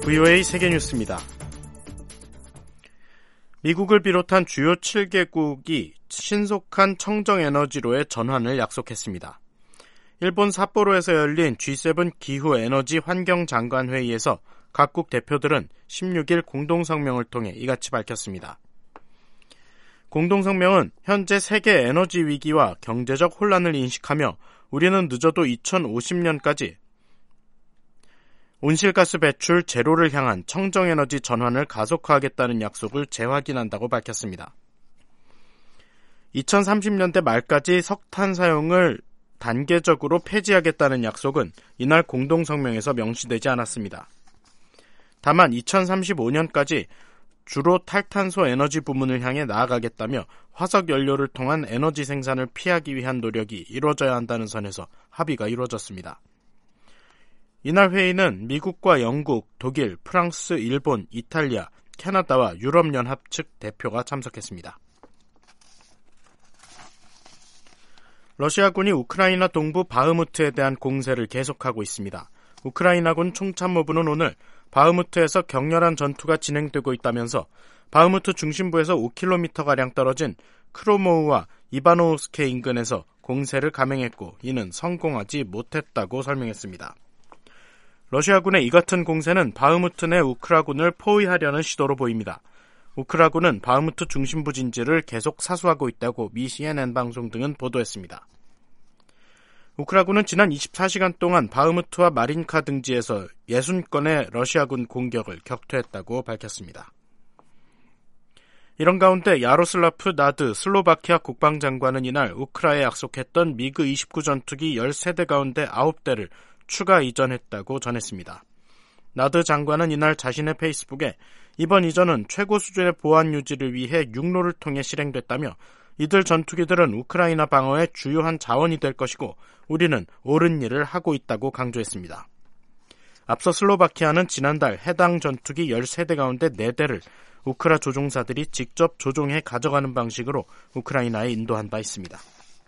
VOA 세계뉴스입니다. 미국을 비롯한 주요 7개국이 신속한 청정에너지로의 전환을 약속했습니다. 일본 삿포로에서 열린 G7 기후에너지 환경장관회의에서 각국 대표들은 16일 공동성명을 통해 이같이 밝혔습니다. 공동성명은 현재 세계 에너지 위기와 경제적 혼란을 인식하며 우리는 늦어도 2050년까지 온실가스 배출 제로를 향한 청정에너지 전환을 가속화하겠다는 약속을 재확인한다고 밝혔습니다. 2030년대 말까지 석탄 사용을 단계적으로 폐지하겠다는 약속은 이날 공동성명에서 명시되지 않았습니다. 다만 2035년까지 주로 탈탄소 에너지 부문을 향해 나아가겠다며 화석 연료를 통한 에너지 생산을 피하기 위한 노력이 이루어져야 한다는 선에서 합의가 이루어졌습니다. 이날 회의는 미국과 영국, 독일, 프랑스, 일본, 이탈리아, 캐나다와 유럽연합 측 대표가 참석했습니다. 러시아군이 우크라이나 동부 바흐무트에 대한 공세를 계속하고 있습니다. 우크라이나군 총참모부는 오늘 바흐무트에서 격렬한 전투가 진행되고 있다면서 바흐무트 중심부에서 5km가량 떨어진 크로모우와 이바노우스케 인근에서 공세를 감행했고 이는 성공하지 못했다고 설명했습니다. 러시아군의 이 같은 공세는 바흐무트 내 우크라군을 포위하려는 시도로 보입니다. 우크라군은 바흐무트 중심부 진지를 계속 사수하고 있다고 미 CNN 방송 등은 보도했습니다. 우크라군은 지난 24시간 동안 바흐무트와 마린카 등지에서 60건의 러시아군 공격을 격퇴했다고 밝혔습니다. 이런 가운데 야로슬라프 나드 슬로바키아 국방장관은 이날 우크라에 약속했던 미그 29 전투기 13대 가운데 9대를 추가 이전했다고 전했습니다. 나드 장관은 이날 자신의 페이스북에 이번 이전은 최고 수준의 보안 유지를 위해 육로를 통해 실행됐다며 이들 전투기들은 우크라이나 방어의 주요한 자원이 될 것이고 우리는 옳은 일을 하고 있다고 강조했습니다. 앞서 슬로바키아는 지난달 해당 전투기 13대 가운데 4대를 우크라 조종사들이 직접 조종해 가져가는 방식으로 우크라이나에 인도한 바 있습니다.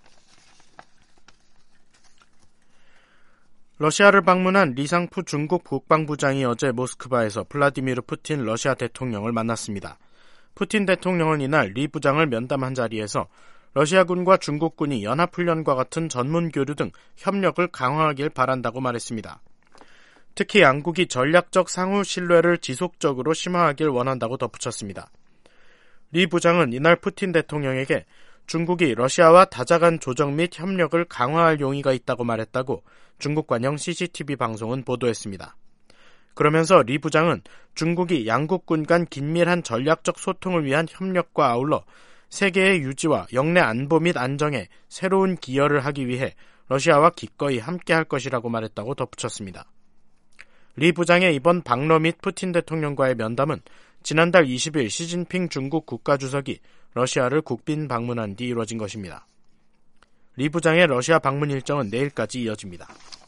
러시아를 방문한 리상푸 중국 국방부장이 어제 모스크바에서 블라디미르 푸틴 러시아 대통령을 만났습니다. 푸틴 대통령은 이날 리 부장을 면담한 자리에서 러시아군과 중국군이 연합훈련과 같은 전문 교류 등 협력을 강화하길 바란다고 말했습니다. 특히 양국이 전략적 상호 신뢰를 지속적으로 심화하길 원한다고 덧붙였습니다. 리 부장은 이날 푸틴 대통령에게 중국이 러시아와 다자간 조정 및 협력을 강화할 용의가 있다고 말했다고 중국 관영 CCTV 방송은 보도했습니다. 그러면서 리 부장은 중국이 양국군 간 긴밀한 전략적 소통을 위한 협력과 아울러 세계의 유지와 영내 안보 및 안정에 새로운 기여를 하기 위해 러시아와 기꺼이 함께할 것이라고 말했다고 덧붙였습니다. 리 부장의 이번 방러 및 푸틴 대통령과의 면담은 지난달 20일 시진핑 중국 국가주석이 러시아를 국빈 방문한 뒤 이루어진 것입니다. 리 부장의 러시아 방문 일정은 내일까지 이어집니다.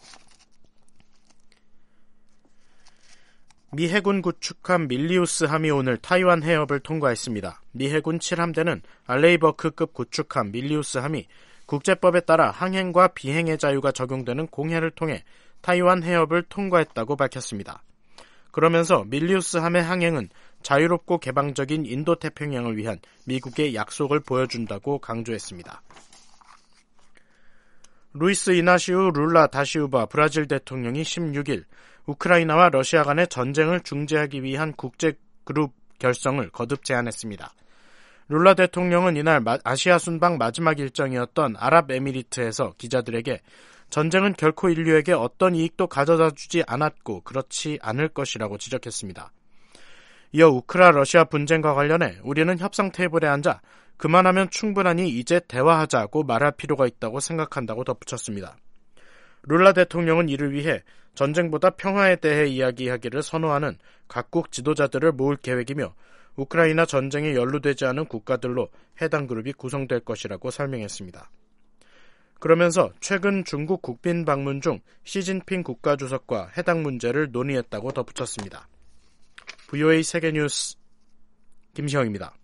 미 해군 구축함 밀리우스 함이 오늘 타이완 해협을 통과했습니다. 미 해군 7함대는 알레이버크급 구축함 밀리우스 함이 국제법에 따라 항행과 비행의 자유가 적용되는 공해를 통해 타이완 해협을 통과했다고 밝혔습니다. 그러면서 밀리우스 함의 항행은 자유롭고 개방적인 인도태평양을 위한 미국의 약속을 보여준다고 강조했습니다. 루이스 이나시우 룰라 다시우바 브라질 대통령이 16일 우크라이나와 러시아 간의 전쟁을 중재하기 위한 국제그룹 결성을 거듭 제안했습니다. 룰라 대통령은 이날 아시아 순방 마지막 일정이었던 아랍에미리트에서 기자들에게 전쟁은 결코 인류에게 어떤 이익도 가져다 주지 않았고 그렇지 않을 것이라고 지적했습니다. 이어 우크라 러시아 분쟁과 관련해 우리는 협상 테이블에 앉아 그만하면 충분하니 이제 대화하자고 말할 필요가 있다고 생각한다고 덧붙였습니다. 룰라 대통령은 이를 위해 전쟁보다 평화에 대해 이야기하기를 선호하는 각국 지도자들을 모을 계획이며 우크라이나 전쟁에 연루되지 않은 국가들로 해당 그룹이 구성될 것이라고 설명했습니다. 그러면서 최근 중국 국빈 방문 중 시진핑 국가주석과 해당 문제를 논의했다고 덧붙였습니다. VOA 세계뉴스 김시영입니다.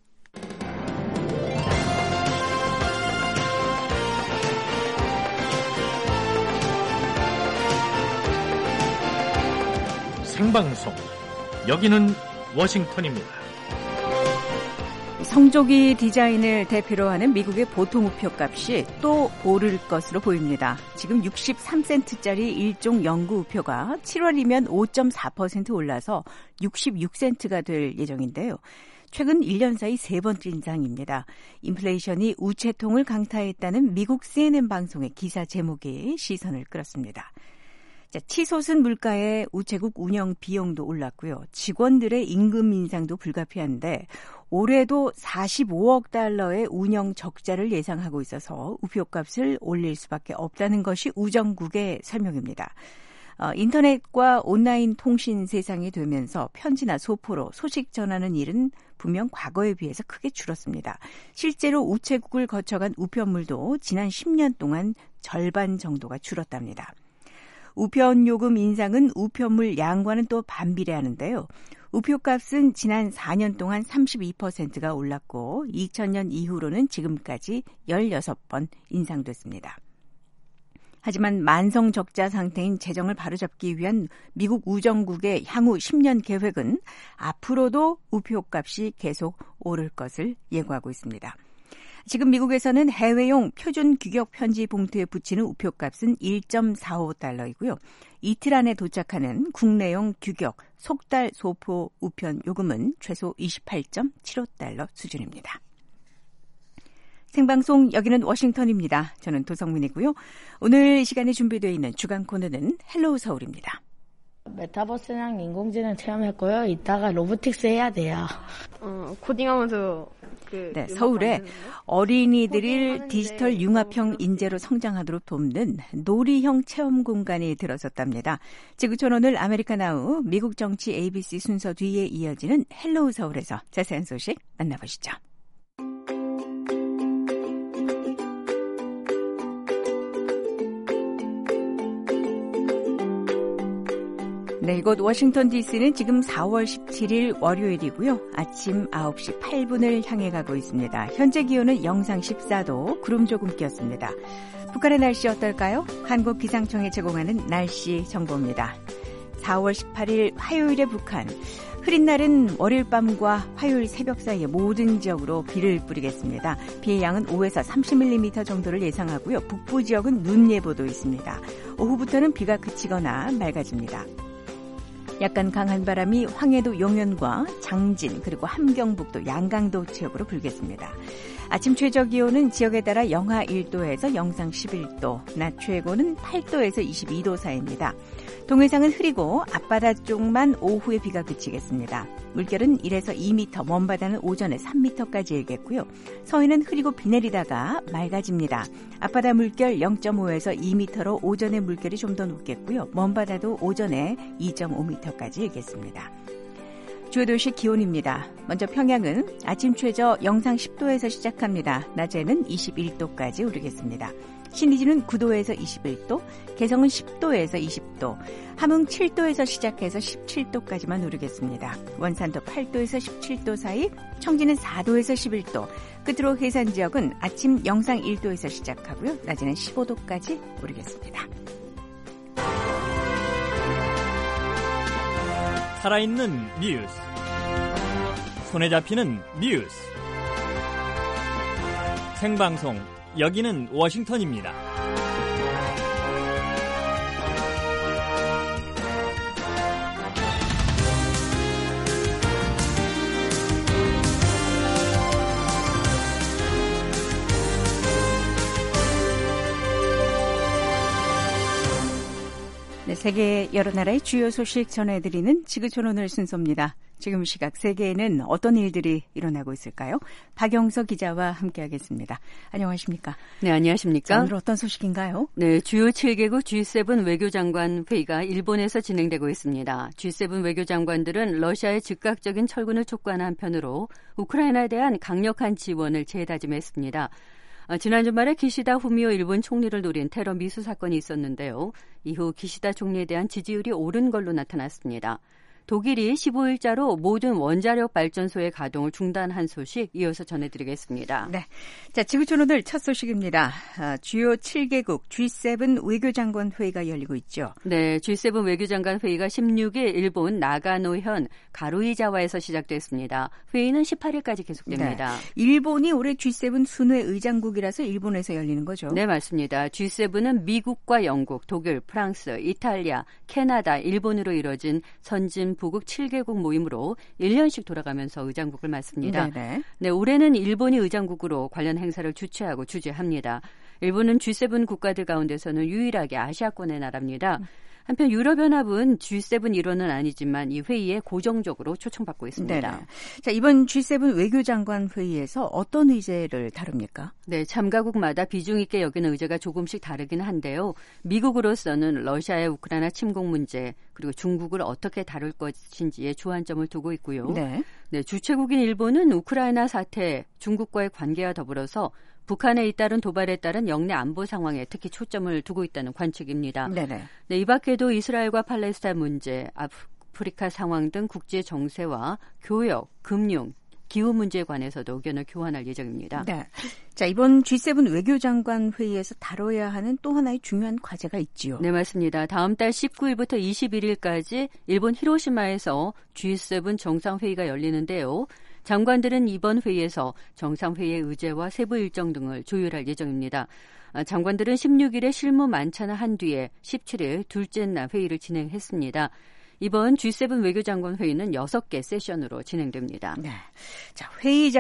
생방송 여기는 워싱턴입니다. 성조기 디자인을 대표로 하는 미국의 보통 우표값이 또 오를 것으로 보입니다. 지금 63센트짜리 일종 영구 우표가 7월이면 5.4% 올라서 66센트가 될 예정인데요. 최근 1년 사이 세 번째 인상입니다. 인플레이션이 우체통을 강타했다는 미국 CNN 방송의 기사 제목이 시선을 끌었습니다. 자, 치솟은 물가에 우체국 운영 비용도 올랐고요. 직원들의 임금 인상도 불가피한데 올해도 45억 달러의 운영 적자를 예상하고 있어서 우표값을 올릴 수밖에 없다는 것이 우정국의 설명입니다. 인터넷과 온라인 통신 세상이 되면서 편지나 소포로 소식 전하는 일은 분명 과거에 비해서 크게 줄었습니다. 실제로 우체국을 거쳐간 우편물도 지난 10년 동안 절반 정도가 줄었답니다. 우편 요금 인상은 우편물 양과는 또 반비례하는데요. 우표값은 지난 4년 동안 32%가 올랐고 2000년 이후로는 지금까지 16번 인상됐습니다. 하지만 만성 적자 상태인 재정을 바로잡기 위한 미국 우정국의 향후 10년 계획은 앞으로도 우표값이 계속 오를 것을 예고하고 있습니다. 지금 미국에서는 해외용 표준 규격 편지 봉투에 붙이는 우표값은 1.45달러이고요. 이틀 안에 도착하는 국내용 규격 속달 소포 우편 요금은 최소 28.75달러 수준입니다. 생방송 여기는 워싱턴입니다. 저는 도성민이고요. 오늘 이 시간에 준비되어 있는 주간 코너는 헬로우 서울입니다. 메타버스랑 인공지능 체험했고요. 이따가 로보틱스 해야 돼요. 코딩하면서 네, 서울에 어린이들을 디지털 융합형 인재로 성장하도록 돕는 놀이형 체험 공간이 들어섰답니다. 지구촌 오늘 아메리카나우 미국 정치 ABC 순서 뒤에 이어지는 헬로우 서울에서 자세한 소식 만나보시죠. 네, 이곳 워싱턴 DC는 지금 4월 17일 월요일이고요. 아침 9시 8분을 향해 가고 있습니다. 현재 기온은 영상 14도, 구름 조금 끼었습니다. 북한의 날씨 어떨까요? 한국기상청이 제공하는 날씨 정보입니다. 4월 18일 화요일의 북한. 흐린 날은 월요일 밤과 화요일 새벽 사이에 모든 지역으로 비를 뿌리겠습니다. 비의 양은 5에서 30mm 정도를 예상하고요. 북부 지역은 눈 예보도 있습니다. 오후부터는 비가 그치거나 맑아집니다. 약간 강한 바람이 황해도 용현과 장진 그리고 함경북도 양강도 지역으로 불겠습니다. 아침 최저 기온은 지역에 따라 영하 1도에서 영상 11도, 낮 최고는 8도에서 22도 사이입니다. 동해상은 흐리고 앞바다 쪽만 오후에 비가 그치겠습니다. 물결은 1에서 2m, 먼바다는 오전에 3m까지 일겠고요. 서해는 흐리고 비 내리다가 맑아집니다. 앞바다 물결 0.5에서 2m로 오전에 물결이 좀 더 높겠고요. 먼바다도 오전에 2.5m까지 일겠습니다. 주요 도시 기온입니다. 먼저 평양은 아침 최저 영상 10도에서 시작합니다. 낮에는 21도까지 오르겠습니다. 신의주는 9도에서 21도, 개성은 10도에서 20도, 함흥 7도에서 시작해서 17도까지만 오르겠습니다. 원산도 8도에서 17도 사이, 청진은 4도에서 11도, 끝으로 해산 지역은 아침 영상 1도에서 시작하고요. 낮에는 15도까지 오르겠습니다. 살아있는 뉴스, 손에 잡히는 뉴스, 생방송 여기는 워싱턴입니다. 네, 세계 여러 나라의 주요 소식 전해드리는 지구촌 오늘 순서입니다. 지금 시각 세계에는 어떤 일들이 일어나고 있을까요? 박영서 기자와 함께하겠습니다. 안녕하십니까? 네, 안녕하십니까? 자, 오늘 어떤 소식인가요? 네, 주요 7개국 G7 외교장관 회의가 일본에서 진행되고 있습니다. G7 외교장관들은 러시아의 즉각적인 철군을 촉구하는 한편으로 우크라이나에 대한 강력한 지원을 재다짐했습니다. 지난 주말에 기시다 후미오 일본 총리를 노린 테러 미수 사건이 있었는데요. 이후 기시다 총리에 대한 지지율이 오른 걸로 나타났습니다. 독일이 15일자로 모든 원자력 발전소의 가동을 중단한 소식 이어서 전해드리겠습니다. 네, 자 지구촌 오늘 첫 소식입니다. 주요 7개국 G7 외교장관 회의가 열리고 있죠. 네, G7 외교장관 회의가 16일 일본 나가노현 가루이자와에서 시작됐습니다. 회의는 18일까지 계속됩니다. 네, 일본이 올해 G7 순회 의장국이라서 일본에서 열리는 거죠. 네, 맞습니다. G7은 미국과 영국, 독일, 프랑스, 이탈리아, 캐나다, 일본으로 이뤄진 선진 부국 7개국 모임으로 1년씩 돌아가면서 의장국을 맡습니다. 네네. 네, 올해는 일본이 의장국으로 관련 행사를 주최하고 주재합니다. 일본은 G7 국가들 가운데서는 유일하게 아시아권의 나라입니다. 한편 유럽연합은 G7 일원은 아니지만 이 회의에 고정적으로 초청받고 있습니다. 네네. 자, 이번 G7 외교장관 회의에서 어떤 의제를 다룹니까? 네, 참가국마다 비중 있게 여기는 의제가 조금씩 다르긴 한데요. 미국으로서는 러시아의 우크라이나 침공 문제 그리고 중국을 어떻게 다룰 것인지에 주안점을 두고 있고요. 네, 주최국인 일본은 우크라이나 사태, 중국과의 관계와 더불어서 북한에 잇따른 도발에 따른 영내 안보 상황에 특히 초점을 두고 있다는 관측입니다. 네네. 네, 이 밖에도 이스라엘과 팔레스타인 문제, 아프리카 상황 등 국제 정세와 교역, 금융, 기후 문제에 관해서도 의견을 교환할 예정입니다. 네. 자, 이번 G7 외교장관 회의에서 다뤄야 하는 또 하나의 중요한 과제가 있지요. 네, 맞습니다. 다음 달 19일부터 21일까지 일본 히로시마에서 G7 정상회의가 열리는데요. 장관들은 이번 회의에서 정상회의의 의제와 세부 일정 등을 조율할 예정입니다. 장관들은 16일에 실무 만찬을 한 뒤에 17일 둘째 날 회의를 진행했습니다. 이번 G7 외교장관 회의는 6개 세션으로 진행됩니다. 네. 자,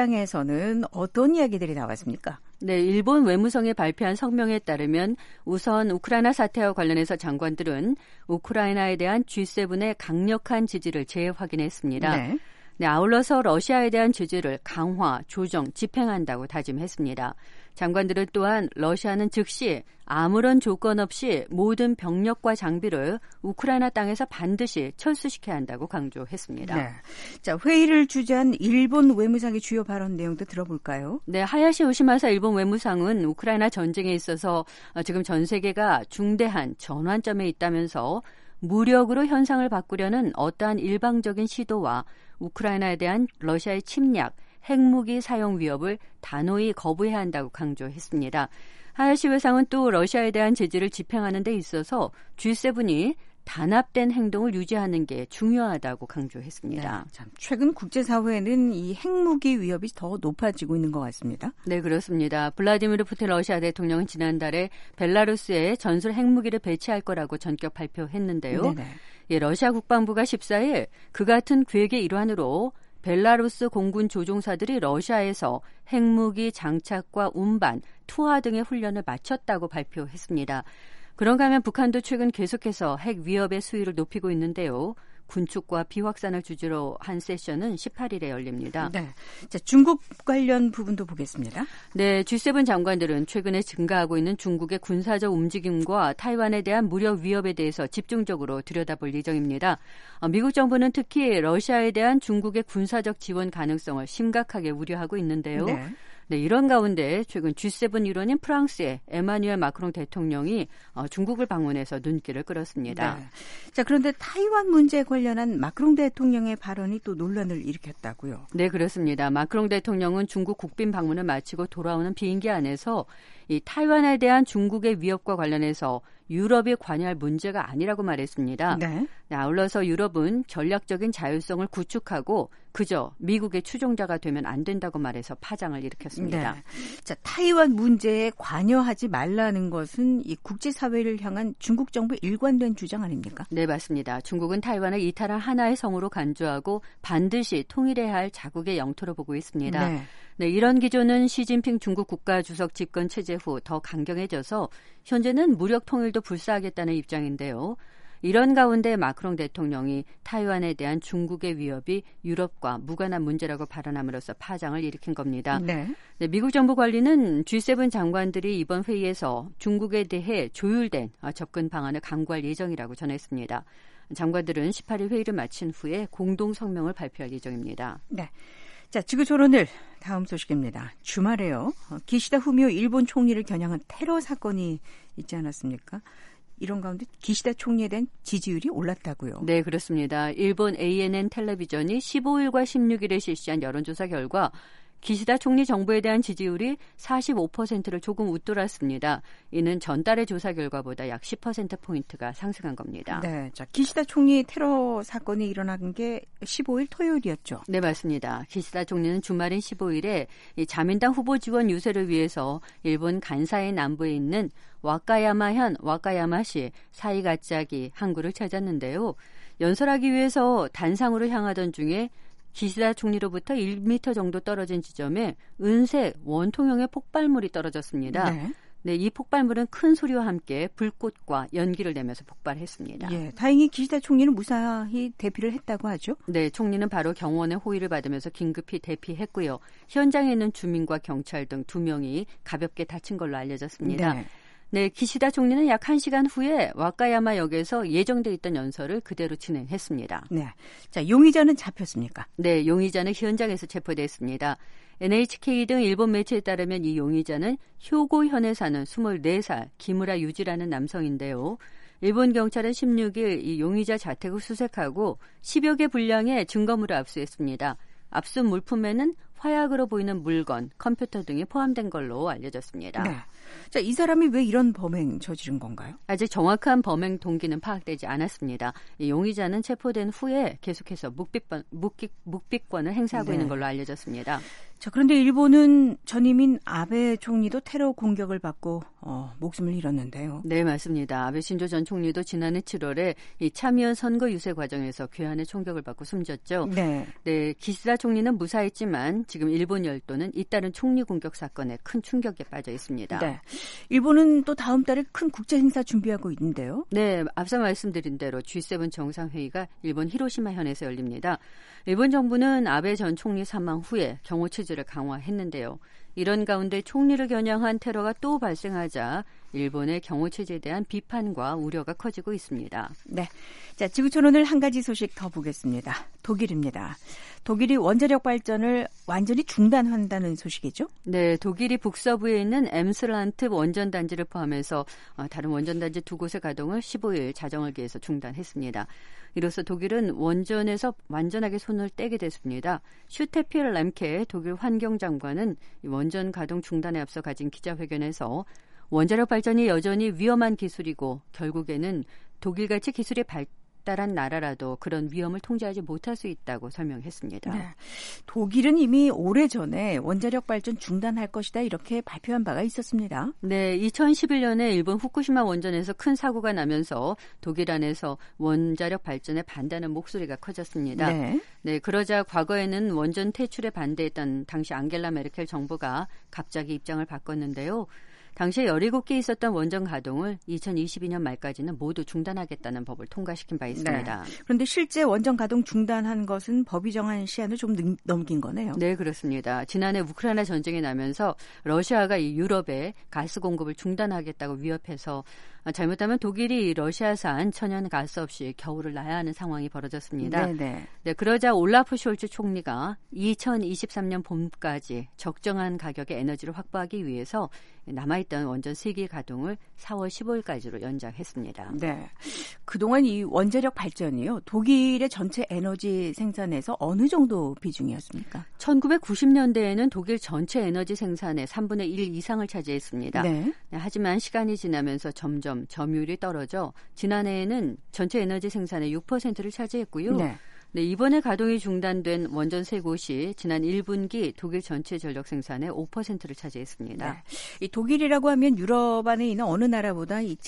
회의장에서는 어떤 이야기들이 나왔습니까? 네, 일본 외무성이 발표한 성명에 따르면 우선 우크라이나 사태와 관련해서 장관들은 우크라이나에 대한 G7의 강력한 지지를 재확인했습니다. 네. 네, 아울러서 러시아에 대한 제재를 강화, 조정, 집행한다고 다짐했습니다. 장관들은 또한 러시아는 즉시 아무런 조건 없이 모든 병력과 장비를 우크라이나 땅에서 반드시 철수시켜야 한다고 강조했습니다. 네. 자, 회의를 주재한 일본 외무상의 주요 발언 내용도 들어볼까요? 네, 하야시 요시마사 일본 외무상은 우크라이나 전쟁에 있어서 지금 전 세계가 중대한 전환점에 있다면서 무력으로 현상을 바꾸려는 어떠한 일방적인 시도와 우크라이나에 대한 러시아의 침략, 핵무기 사용 위협을 단호히 거부해야 한다고 강조했습니다. 하야시 외상은 또 러시아에 대한 제재를 집행하는 데 있어서 G7이 단합된 행동을 유지하는 게 중요하다고 강조했습니다. 네, 참, 최근 국제사회는 이 핵무기 위협이 더 높아지고 있는 것 같습니다. 네, 그렇습니다. 블라디미르 푸틴 러시아 대통령은 지난달에 벨라루스에 전술 핵무기를 배치할 거라고 전격 발표했는데요. 예, 러시아 국방부가 14일 그 같은 계획의 일환으로 벨라루스 공군 조종사들이 러시아에서 핵무기 장착과 운반, 투하 등의 훈련을 마쳤다고 발표했습니다. 그런가 하면 북한도 최근 계속해서 핵 위협의 수위를 높이고 있는데요. 군축과 비확산을 주제로 한 세션은 18일에 열립니다. 네. 자, 중국 관련 부분도 보겠습니다. 네, G7 장관들은 최근에 증가하고 있는 중국의 군사적 움직임과 타이완에 대한 무력 위협에 대해서 집중적으로 들여다볼 예정입니다. 미국 정부는 특히 러시아에 대한 중국의 군사적 지원 가능성을 심각하게 우려하고 있는데요. 네, 이런 가운데 최근 G7 일원인 프랑스의 에마뉘엘 마크롱 대통령이 중국을 방문해서 눈길을 끌었습니다. 네. 자, 그런데 타이완 문제에 관련한 마크롱 대통령의 발언이 또 논란을 일으켰다고요? 네, 그렇습니다. 마크롱 대통령은 중국 국빈 방문을 마치고 돌아오는 비행기 안에서 이 타이완에 대한 중국의 위협과 관련해서 유럽이 관여할 문제가 아니라고 말했습니다. 네. 아울러서 유럽은 전략적인 자율성을 구축하고 그저 미국의 추종자가 되면 안 된다고 말해서 파장을 일으켰습니다. 네. 자, 타이완 문제에 관여하지 말라는 것은 이 국제사회를 향한 중국 정부의 일관된 주장 아닙니까? 네, 맞습니다. 중국은 타이완을 이탈한 하나의 성으로 간주하고 반드시 통일해야 할 자국의 영토로 보고 있습니다. 네. 네, 이런 기조는 시진핑 중국 국가주석 집권 체제 후 더 강경해져서 현재는 무력 통일도 불사하겠다는 입장인데요. 이런 가운데 마크롱 대통령이 타이완에 대한 중국의 위협이 유럽과 무관한 문제라고 발언함으로써 파장을 일으킨 겁니다. 네. 네, 미국 정부 관리는 G7 장관들이 이번 회의에서 중국에 대해 조율된 접근 방안을 강구할 예정이라고 전했습니다. 장관들은 18일 회의를 마친 후에 공동 성명을 발표할 예정입니다. 네. 자, 지구촌 오늘 다음 소식입니다. 주말에요. 기시다 후미오 일본 총리를 겨냥한 테러 사건이 있지 않았습니까? 이런 가운데 기시다 총리에 대한 지지율이 올랐다고요. 네, 그렇습니다. 일본 ANN 텔레비전이 15일과 16일에 실시한 여론조사 결과 기시다 총리 정부에 대한 지지율이 45%를 조금 웃돌았습니다. 이는 전달의 조사 결과보다 약 10%포인트가 상승한 겁니다. 네, 자, 기시다 총리 테러 사건이 일어난 게 15일 토요일이었죠. 네, 맞습니다. 기시다 총리는 주말인 15일에 이 자민당 후보 지원 유세를 위해서 일본 간사이 남부에 있는 와카야마현 와카야마시 사이가짜기 항구를 찾았는데요. 연설하기 위해서 단상으로 향하던 중에 기시다 총리로부터 1m 정도 떨어진 지점에 은색 원통형의 폭발물이 떨어졌습니다. 네. 네, 이 폭발물은 큰 소리와 함께 불꽃과 연기를 내면서 폭발했습니다. 예, 다행히 기시다 총리는 무사히 대피를 했다고 하죠. 네, 총리는 바로 경호원의 호의를 받으면서 긴급히 대피했고요. 현장에 있는 주민과 경찰 등 2명이 가볍게 다친 걸로 알려졌습니다. 네. 네, 기시다 총리는 약 1시간 후에 와카야마역에서 예정돼 있던 연설을 그대로 진행했습니다. 네, 자, 용의자는 잡혔습니까? 네, 용의자는 현장에서 체포됐습니다. NHK 등 일본 매체에 따르면 이 용의자는 효고현에 사는 24살 기무라 유지라는 남성인데요. 일본 경찰은 16일 이 용의자 자택을 수색하고 10여 개 분량의 증거물을 압수했습니다. 압수 물품에는 화약으로 보이는 물건, 컴퓨터 등이 포함된 걸로 알려졌습니다. 네. 자, 이 사람이 왜 이런 범행 저지른 건가요? 아직 정확한 범행 동기는 파악되지 않았습니다. 이 용의자는 체포된 후에 계속해서 묵비권을 행사하고 네. 있는 걸로 알려졌습니다. 자, 그런데 일본은 전임인 아베 총리도 테러 공격을 받고 목숨을 잃었는데요. 네, 맞습니다. 아베 신조 전 총리도 지난해 7월에 이 참의원 선거 유세 과정에서 괴한의 총격을 받고 숨졌죠. 네. 네, 기시다 총리는 무사했지만 지금 일본 열도는 잇따른 총리 공격 사건에 큰 충격에 빠져 있습니다. 네. 일본은 또 다음 달에 큰 국제 행사 준비하고 있는데요. 네, 앞서 말씀드린 대로 G7 정상회의가 일본 히로시마현에서 열립니다. 일본 정부는 아베 전 총리 사망 후에 경호 체제를 강화했는데요. 이런 가운데 총리를 겨냥한 테러가 또 발생하자 일본의 경호 체제에 대한 비판과 우려가 커지고 있습니다. 네. 자, 지구촌 오늘 한 가지 소식 더 보겠습니다. 독일입니다. 독일이 원자력 발전을 완전히 중단한다는 소식이죠? 네, 독일이 북서부에 있는 엠스란트 원전단지를 포함해서 다른 원전단지 2곳의 가동을 15일 자정을 기해서 중단했습니다. 이로써 독일은 원전에서 완전하게 손을 떼게 됐습니다. 슈테필 램케 독일 환경장관은 원전 가동 중단에 앞서 가진 기자회견에서 원자력 발전이 여전히 위험한 기술이고 결국에는 독일같이 기술이 발달한 나라라도 그런 위험을 통제하지 못할 수 있다고 설명했습니다. 네. 독일은 이미 오래전에 원자력 발전 중단할 것이다 이렇게 발표한 바가 있었습니다. 네, 2011년에 일본 후쿠시마 원전에서 큰 사고가 나면서 독일 안에서 원자력 발전에 반대하는 목소리가 커졌습니다. 네. 네, 그러자 과거에는 원전 퇴출에 반대했던 당시 앙겔라 메르켈 정부가 갑자기 입장을 바꿨는데요. 당시에 17개 있었던 원전 가동을 2022년 말까지는 모두 중단하겠다는 법을 통과시킨 바 있습니다. 네. 그런데 실제 원전 가동 중단한 것은 법이 정한 시한을 좀 넘긴 거네요. 네, 그렇습니다. 지난해 우크라이나 전쟁이 나면서 러시아가 이 유럽에 가스 공급을 중단하겠다고 위협해서 잘못하면 독일이 러시아산 천연 가스 없이 겨울을 나야 하는 상황이 벌어졌습니다. 네네. 네, 그러자 올라프 숄츠 총리가 2023년 봄까지 적정한 가격의 에너지를 확보하기 위해서 남아있던 원전 3개 가동을 4월 15일까지로 연장했습니다. 네, 그동안 이 원자력 발전이요, 독일의 전체 에너지 생산에서 어느 정도 비중이었습니까? 1990년대에는 독일 전체 에너지 생산의 3분의 1 이상을 차지했습니다. 네. 네, 하지만 시간이 지나면서 점점 점유율이 떨어져 지난해에는 전체 에너지 생산의 6%를 차지했고요. 네. 네, 이번에 가동이 중단된 원전 3곳이 지난 1분기 독일 전체 전력 생산의 5%를 차지했습니다. 네. 이 독일이라고 하면 유럽 안에 있는 어느 나라보다 이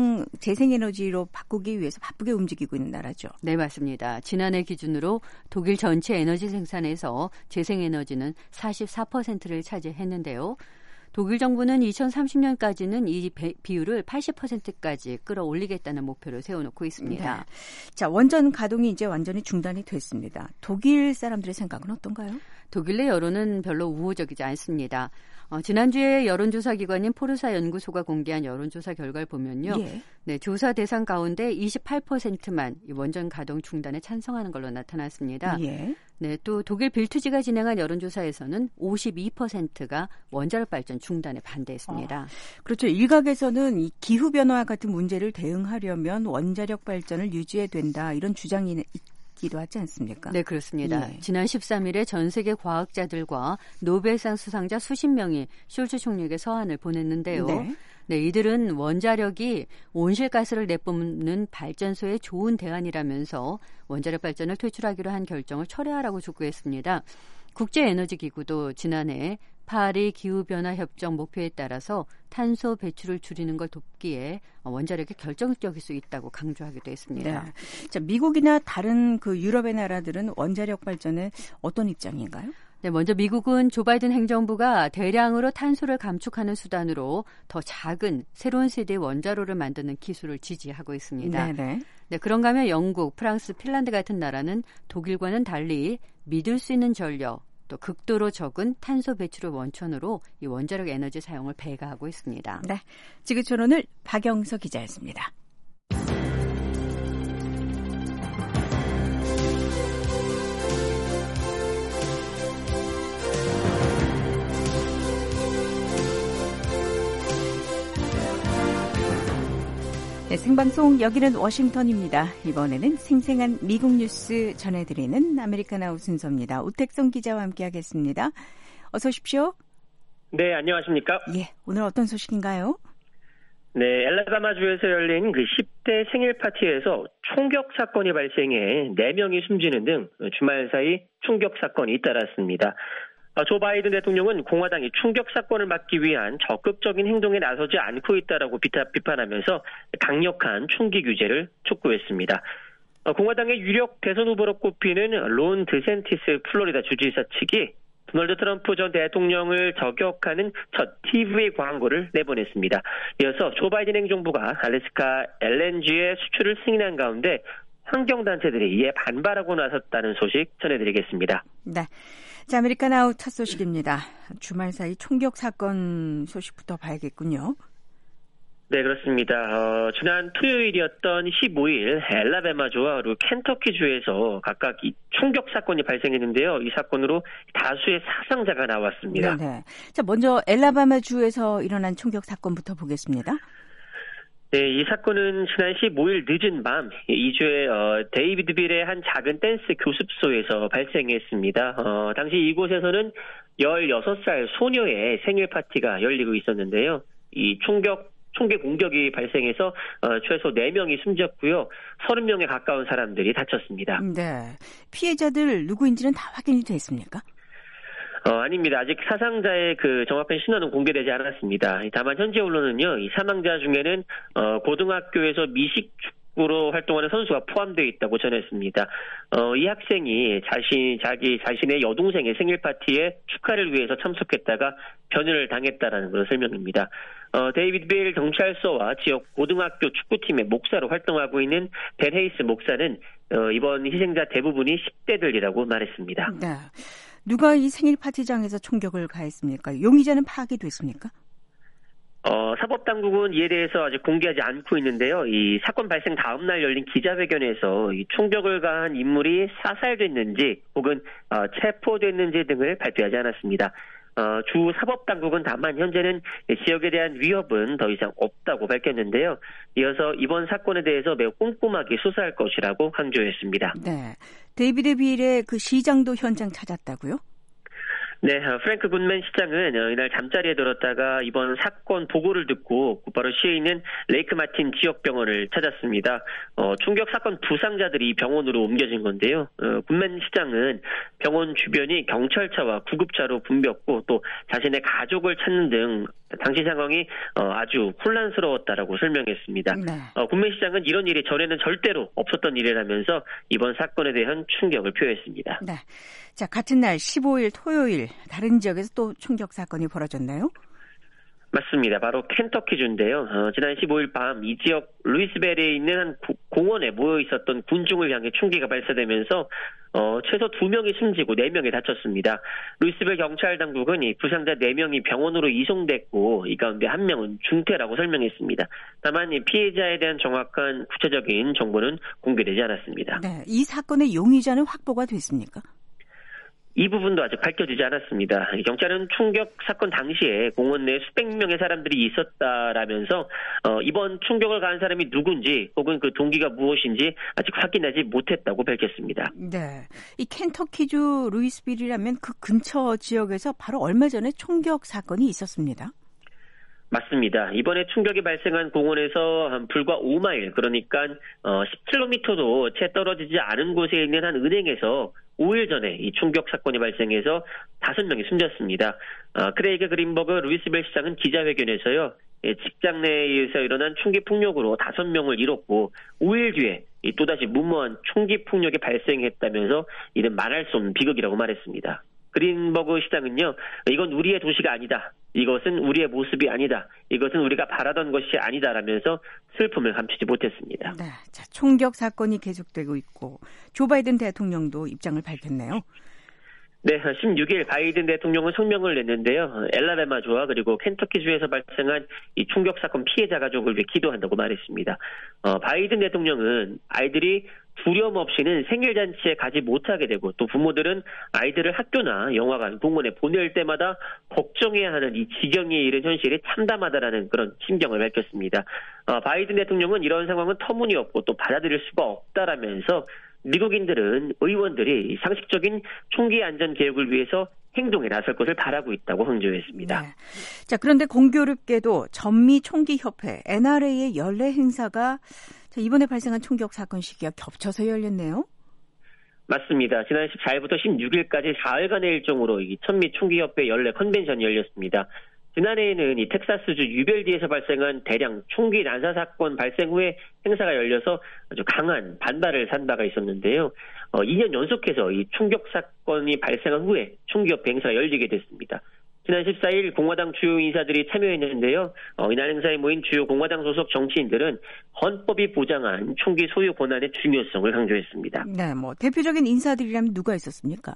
재생에너지로 바꾸기 위해서 바쁘게 움직이고 있는 나라죠. 네, 맞습니다. 지난해 기준으로 독일 전체 에너지 생산에서 재생에너지는 44%를 차지했는데요. 독일 정부는 2030년까지는 이 비율을 80%까지 끌어올리겠다는 목표를 세워놓고 있습니다. 네. 자, 원전 가동이 이제 완전히 중단이 됐습니다. 독일 사람들의 생각은 어떤가요? 독일 내 여론은 별로 우호적이지 않습니다. 지난주에 여론조사 기관인 포르사 연구소가 공개한 여론조사 결과를 보면요. 예. 네, 조사 대상 가운데 28%만 이 원전 가동 중단에 찬성하는 걸로 나타났습니다. 예. 네, 또 독일 빌투지가 진행한 여론조사에서는 52%가 원자력 발전 중단에 반대했습니다. 그렇죠. 일각에서는 이 기후변화와 같은 문제를 대응하려면 원자력 발전을 유지해야 된다. 이런 주장이 있기도 하지 않습니까? 네, 그렇습니다. 예. 지난 13일에 전 세계 과학자들과 노벨상 수상자 수십 명이 숄츠 총리에게 서한을 보냈는데요. 네, 이들은 원자력이 온실가스를 내뿜는 발전소의 좋은 대안이라면서 원자력 발전을 퇴출하기로 한 결정을 철회하라고 촉구했습니다. 국제에너지기구도 지난해 파리 기후변화 협정 목표에 따라서 탄소 배출을 줄이는 걸 돕기에 원자력이 결정적일 수 있다고 강조하기도 했습니다. 네. 자, 미국이나 다른 그 유럽의 나라들은 원자력 발전에 어떤 입장인가요? 네, 먼저 미국은 조 바이든 행정부가 대량으로 탄소를 감축하는 수단으로 더 작은 새로운 세대의 원자로를 만드는 기술을 지지하고 있습니다. 네네. 네, 그런가 하면 영국, 프랑스, 핀란드 같은 나라는 독일과는 달리 믿을 수 있는 전력, 또 극도로 적은 탄소 배출을 원천으로 이 원자력 에너지 사용을 배가하고 있습니다. 네, 지구촌오늘 박영서 기자였습니다. 네, 생방송 여기는 워싱턴입니다. 이번에는 생생한 미국 뉴스 전해드리는 아메리카나우 순서입니다. 우택성 기자와 함께하겠습니다. 어서 오십시오. 네, 안녕하십니까? 예, 오늘 어떤 소식인가요? 네, 엘라바마주에서 열린 그 10대 생일 파티에서 총격 사건이 발생해 4명이 숨지는 등 주말 사이 총격 사건이 잇따랐습니다. 조 바이든 대통령은 공화당이 총격 사건을 막기 위한 적극적인 행동에 나서지 않고 있다라고 비판하면서 강력한 총기 규제를 촉구했습니다. 공화당의 유력 대선 후보로 꼽히는 론 드센티스 플로리다 주지사 측이 도널드 트럼프 전 대통령을 저격하는 첫 TV 광고를 내보냈습니다. 이어서 조 바이든 행정부가 알래스카 LNG의 수출을 승인한 가운데 환경단체들이 이에 반발하고 나섰다는 소식 전해드리겠습니다. 네. 자, 아메리카나우 첫 소식입니다. 주말 사이 총격 사건 소식부터 봐야겠군요. 네, 그렇습니다. 지난 토요일이었던 15일 엘라바마주와 그리고 켄터키주에서 각각 이 총격 사건이 발생했는데요. 이 사건으로 다수의 사상자가 나왔습니다. 네. 자, 먼저 엘라바마주에서 일어난 총격 사건부터 보겠습니다. 네, 이 사건은 지난 15일 늦은 밤 이 주의 데이비드빌의 한 작은 댄스 교습소에서 발생했습니다. 당시 이곳에서는 16살 소녀의 생일 파티가 열리고 있었는데요. 이 총기 공격이 발생해서 최소 4명이 숨졌고요. 30명에 가까운 사람들이 다쳤습니다. 네, 피해자들 누구인지는 다 확인이 됐습니까? 아닙니다. 아직 사상자의 그 정확한 신원은 공개되지 않았습니다. 다만 현지 언론은요, 이 사망자 중에는 고등학교에서 미식축구로 활동하는 선수가 포함되어 있다고 전했습니다. 이 학생이 자신의 여동생의 생일 파티에 축하를 위해서 참석했다가 변을 당했다라는 그런 설명입니다. 데이비드빌 경찰서와 지역 고등학교 축구팀의 목사로 활동하고 있는 벤 헤이스 목사는 이번 희생자 대부분이 10대들이라고 말했습니다. 네. 누가 이 생일 파티장에서 총격을 가했습니까? 용의자는 파악이 됐습니까? 사법당국은 이에 대해서 아직 공개하지 않고 있는데요. 이 사건 발생 다음 날 열린 기자회견에서 이 총격을 가한 인물이 사살됐는지 혹은 체포됐는지 등을 발표하지 않았습니다. 주 사법당국은 다만 현재는 지역에 대한 위협은 더 이상 없다고 밝혔는데요. 이어서 이번 사건에 대해서 매우 꼼꼼하게 수사할 것이라고 강조했습니다. 네, 데이비드 빌의 그 시장도 현장 찾았다고요? 네, 프랭크 굿맨 시장은 이날 잠자리에 들었다가 이번 사건 보고를 듣고 곧바로 시에 있는 레이크 마틴 지역병원을 찾았습니다. 총격 사건 부상자들이 병원으로 옮겨진 건데요. 굿맨 시장은 병원 주변이 경찰차와 구급차로 붐볐고 또 자신의 가족을 찾는 등 당시 상황이 아주 혼란스러웠다라고 설명했습니다. 네. 굿맨 시장은 이런 일이 전에는 절대로 없었던 일이라면서 이번 사건에 대한 충격을 표했습니다. 네. 자, 같은 날 15일 토요일 다른 지역에서 또 총격 사건이 벌어졌나요? 맞습니다. 바로 켄터키주인데요. 지난 15일 밤 이 지역 루이스벨에 있는 한 공원에 모여 있었던 군중을 향해 총기가 발사되면서 최소 2명이 숨지고 4명이 다쳤습니다. 루이스벨 경찰 당국은 이 부상자 4명이 병원으로 이송됐고 이 가운데 1명은 중태라고 설명했습니다. 다만 이 피해자에 대한 정확한 구체적인 정보는 공개되지 않았습니다. 네, 이 사건의 용의자는 확보가 됐습니까? 이 부분도 아직 밝혀지지 않았습니다. 경찰은 충격 사건 당시에 공원 내에 수백 명의 사람들이 있었다라면서 이번 충격을 가한 사람이 누군지 혹은 그 동기가 무엇인지 아직 확인하지 못했다고 밝혔습니다. 네, 이 켄터키주 루이스빌이라면 그 근처 지역에서 바로 얼마 전에 충격 사건이 있었습니다. 맞습니다. 이번에 충격이 발생한 공원에서 한 불과 5마일, 그러니까 10km도 채 떨어지지 않은 곳에 있는 한 은행에서 5일 전에 이 충격 사건이 발생해서 5명이 숨졌습니다. 크레이그 그린버그 루이스빌 시장은 기자회견에서요, 직장 내에서 일어난 총기 폭력으로 5명을 잃었고 5일 뒤에 또다시 무모한 총기 폭력이 발생했다면서 이는 말할 수 없는 비극이라고 말했습니다. 그린버그 시장은요, 이건 우리의 도시가 아니다. 이것은 우리의 모습이 아니다. 이것은 우리가 바라던 것이 아니다라면서 슬픔을 감추지 못했습니다. 네, 자, 총격 사건이 계속되고 있고 조 바이든 대통령도 입장을 밝혔네요. 네, 16일 바이든 대통령은 성명을 냈는데요. 엘라베마주와 그리고 켄터키주에서 발생한 이 충격 사건 피해자 가족을 위해 기도한다고 말했습니다. 바이든 대통령은 아이들이 두려움 없이는 생일잔치에 가지 못하게 되고 또 부모들은 아이들을 학교나 영화관, 공원에 보낼 때마다 걱정해야 하는 이 지경에 이른 현실이 참담하다라는 그런 심경을 밝혔습니다. 바이든 대통령은 이런 상황은 터무니없고 또 받아들일 수가 없다라면서 미국인들은 의원들이 상식적인 총기 안전 개혁을 위해서 행동에 나설 것을 바라고 있다고 강조했습니다. 네. 자, 그런데 공교롭게도 전미 총기협회 NRA의 연례 행사가 이번에 발생한 총격 사건 시기와 겹쳐서 열렸네요. 맞습니다. 지난 14일부터 16일까지 4일간의 일정으로 이 천미 총기협회 연례 컨벤션이 열렸습니다. 지난해에는 이 텍사스주 유벨디에서 발생한 대량 총기 난사 사건 발생 후에 행사가 열려서 아주 강한 반발을 산 바가 있었는데요. 2년 연속해서 이 충격 사건이 발생한 후에 총기협회 행사가 열리게 됐습니다. 지난 14일 공화당 주요 인사들이 참여했는데요. 이날 행사에 모인 주요 공화당 소속 정치인들은 헌법이 보장한 총기 소유 권한의 중요성을 강조했습니다. 네, 대표적인 인사들이라면 누가 있었습니까?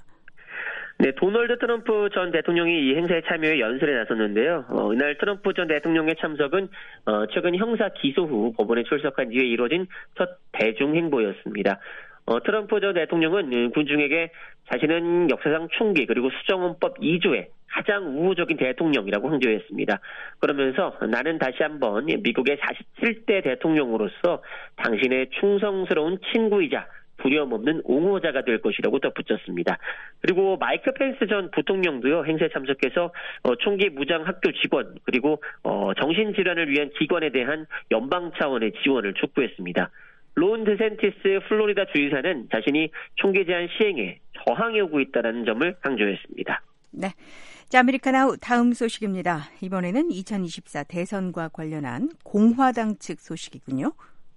네, 도널드 트럼프 전 대통령이 이 행사에 참여해 연설에 나섰는데요. 이날 트럼프 전 대통령의 참석은 최근 형사 기소 후 법원에 출석한 뒤에 이루어진 첫 대중 행보였습니다. 트럼프 전 대통령은 군중에게 자신은 역사상 총기 그리고 수정헌법 2조의 가장 우호적인 대통령이라고 강조했습니다. 그러면서 나는 다시 한번 미국의 47대 대통령으로서 당신의 충성스러운 친구이자 두려움 없는 옹호자가 될 것이라고 덧붙였습니다. 그리고 마이크 펜스 전 부통령도요, 행사에 참석해서 총기 무장 학교 직원 그리고 정신질환을 위한 기관에 대한 연방 차원의 지원을 촉구했습니다. 론 드센티스 플로리다 주지사는 자신이 총기 제한 시행에 저항해 오고 있다는 점을 강조했습니다. 네, 자, 아메리카나우 다음 소식입니다. 이번에는 2024 대선과 관련한 공화당 측 소식이군요.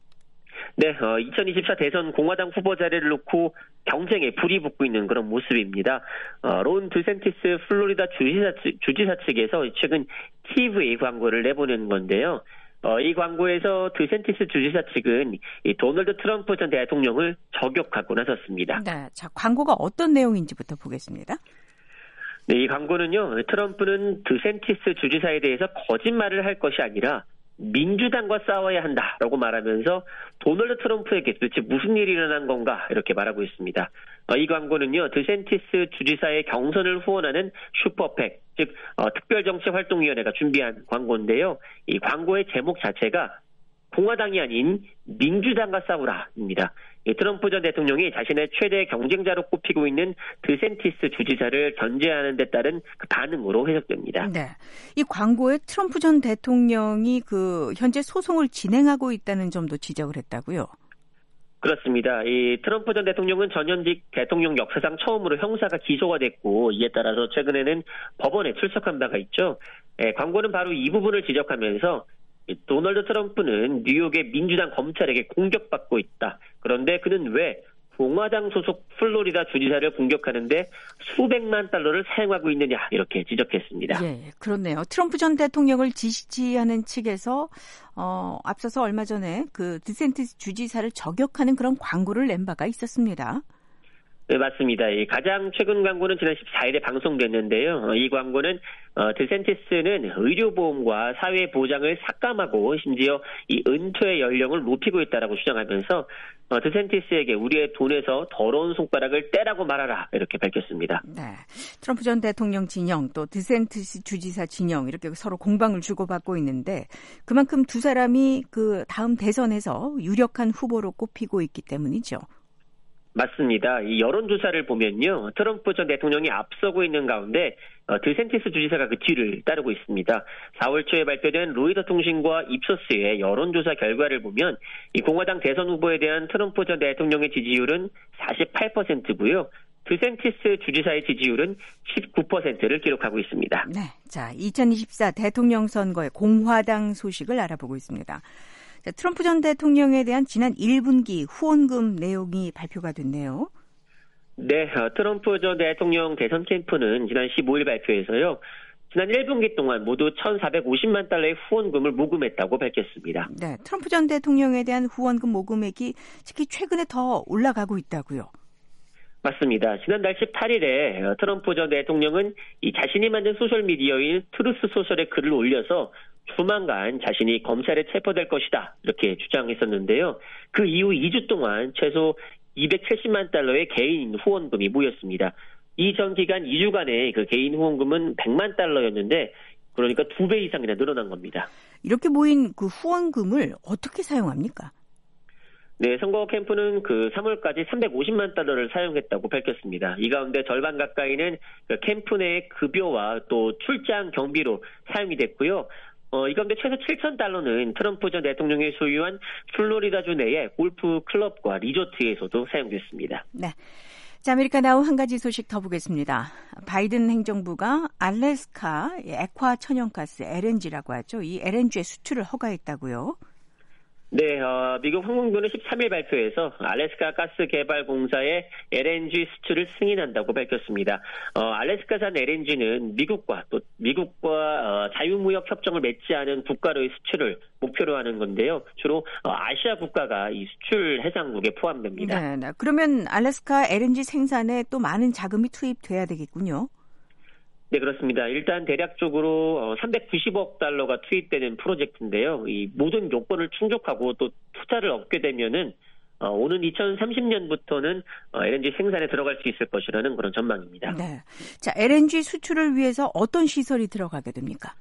네, 2024 대선 공화당 후보 자리를 놓고 경쟁에 불이 붙고 있는 그런 모습입니다. 론 드센티스 플로리다 주지사 측에서 최근 TV 광고를 내보낸 건데요. 이 광고에서 드센티스 주지사 측은 이 도널드 트럼프 전 대통령을 저격하고 나섰습니다. 네, 자, 광고가 어떤 내용인지부터 보겠습니다. 네, 이 광고는요, 트럼프는 드센티스 주지사에 대해서 거짓말을 할 것이 아니라 민주당과 싸워야 한다라고 말하면서 도널드 트럼프에게 도대체 무슨 일이 일어난 건가 이렇게 말하고 있습니다. 이 광고는요, 드센티스 주지사의 경선을 후원하는 슈퍼팩, 즉 특별정치활동위원회가 준비한 광고인데요. 이 광고의 제목 자체가 공화당이 아닌 민주당과 싸우라입니다. 트럼프 전 대통령이 자신의 최대 경쟁자로 꼽히고 있는 드센티스 주지사를 견제하는 데 따른 그 반응으로 해석됩니다. 네, 이 광고에 트럼프 전 대통령이 현재 소송을 진행하고 있다는 점도 지적을 했다고요? 그렇습니다. 이 트럼프 전 대통령은 전현직 대통령 역사상 처음으로 형사가 기소가 됐고 이에 따라서 최근에는 법원에 출석한 바가 있죠. 광고는 바로 이 부분을 지적하면서 도널드 트럼프는 뉴욕의 민주당 검찰에게 공격받고 있다. 그런데 그는 왜 공화당 소속 플로리다 주지사를 공격하는데 수백만 달러를 사용하고 있느냐 이렇게 지적했습니다. 예, 그렇네요. 트럼프 전 대통령을 지지하는 측에서 앞서서 얼마 전에 그 드센티스 주지사를 저격하는 그런 광고를 낸 바가 있었습니다. 네, 맞습니다. 가장 최근 광고는 지난 14일에 방송됐는데요. 이 광고는 드센티스는 의료보험과 사회보장을 삭감하고 심지어 이 은퇴의 연령을 높이고 있다라고 주장하면서 드센티스에게 우리의 돈에서 더러운 손가락을 떼라고 말하라 이렇게 밝혔습니다. 네, 트럼프 전 대통령 진영 또 드센티스 주지사 진영 이렇게 서로 공방을 주고받고 있는데 그만큼 두 사람이 그 다음 대선에서 유력한 후보로 꼽히고 있기 때문이죠. 맞습니다. 이 여론조사를 보면요. 트럼프 전 대통령이 앞서고 있는 가운데 드센티스 주지사가 그 뒤를 따르고 있습니다. 4월 초에 발표된 로이터 통신과 입소스의 여론조사 결과를 보면 이 공화당 대선 후보에 대한 트럼프 전 대통령의 지지율은 48%고요. 드센티스 주지사의 지지율은 19%를 기록하고 있습니다. 네, 자 2024 대통령 선거의 공화당 소식을 알아보고 있습니다. 자, 트럼프 전 대통령에 대한 지난 1분기 후원금 내용이 발표가 됐네요. 네, 트럼프 전 대통령 대선 캠프는 지난 15일 발표에서요. 지난 1분기 동안 모두 1,450만 달러의 후원금을 모금했다고 밝혔습니다. 네, 트럼프 전 대통령에 대한 후원금 모금액이 특히 최근에 더 올라가고 있다고요. 맞습니다. 지난달 18일에 트럼프 전 대통령은 이 자신이 만든 소셜미디어인 트루스 소셜에 글을 올려서 조만간 자신이 검찰에 체포될 것이다 이렇게 주장했었는데요. 그 이후 2주 동안 최소 270만 달러의 개인 후원금이 모였습니다. 이 전 기간 2주간의 그 개인 후원금은 100만 달러였는데 그러니까 2배 이상이나 늘어난 겁니다. 이렇게 모인 그 후원금을 어떻게 사용합니까? 네, 선거 캠프는 그 3월까지 350만 달러를 사용했다고 밝혔습니다. 이 가운데 절반 가까이는 그 캠프 내 급여와 또 출장 경비로 사용이 됐고요. 이 가운데 최소 7천 달러는 트럼프 전 대통령이 소유한 플로리다주 내의 골프 클럽과 리조트에서도 사용됐습니다. 네. 자, 아메리카 나우 한 가지 소식 더 보겠습니다. 바이든 행정부가 알래스카 액화 천연가스 LNG라고 하죠. 이 LNG의 수출을 허가했다고요. 네, 미국 항공부는 13일 발표에서 알래스카 가스 개발 공사의 LNG 수출을 승인한다고 밝혔습니다. 알래스카산 LNG는 미국과 자유무역 협정을 맺지 않은 국가로의 수출을 목표로 하는 건데요. 주로 아시아 국가가 이 수출 해상국에 포함됩니다. 네. 그러면 알래스카 LNG 생산에 또 많은 자금이 투입돼야 되겠군요. 네, 그렇습니다. 일단 대략적으로 390억 달러가 투입되는 프로젝트인데요. 이 모든 요건을 충족하고 또 투자를 얻게 되면은 오는 2030년부터는 LNG 생산에 들어갈 수 있을 것이라는 그런 전망입니다. 네. 자, LNG 수출을 위해서 어떤 시설이 들어가게 됩니까?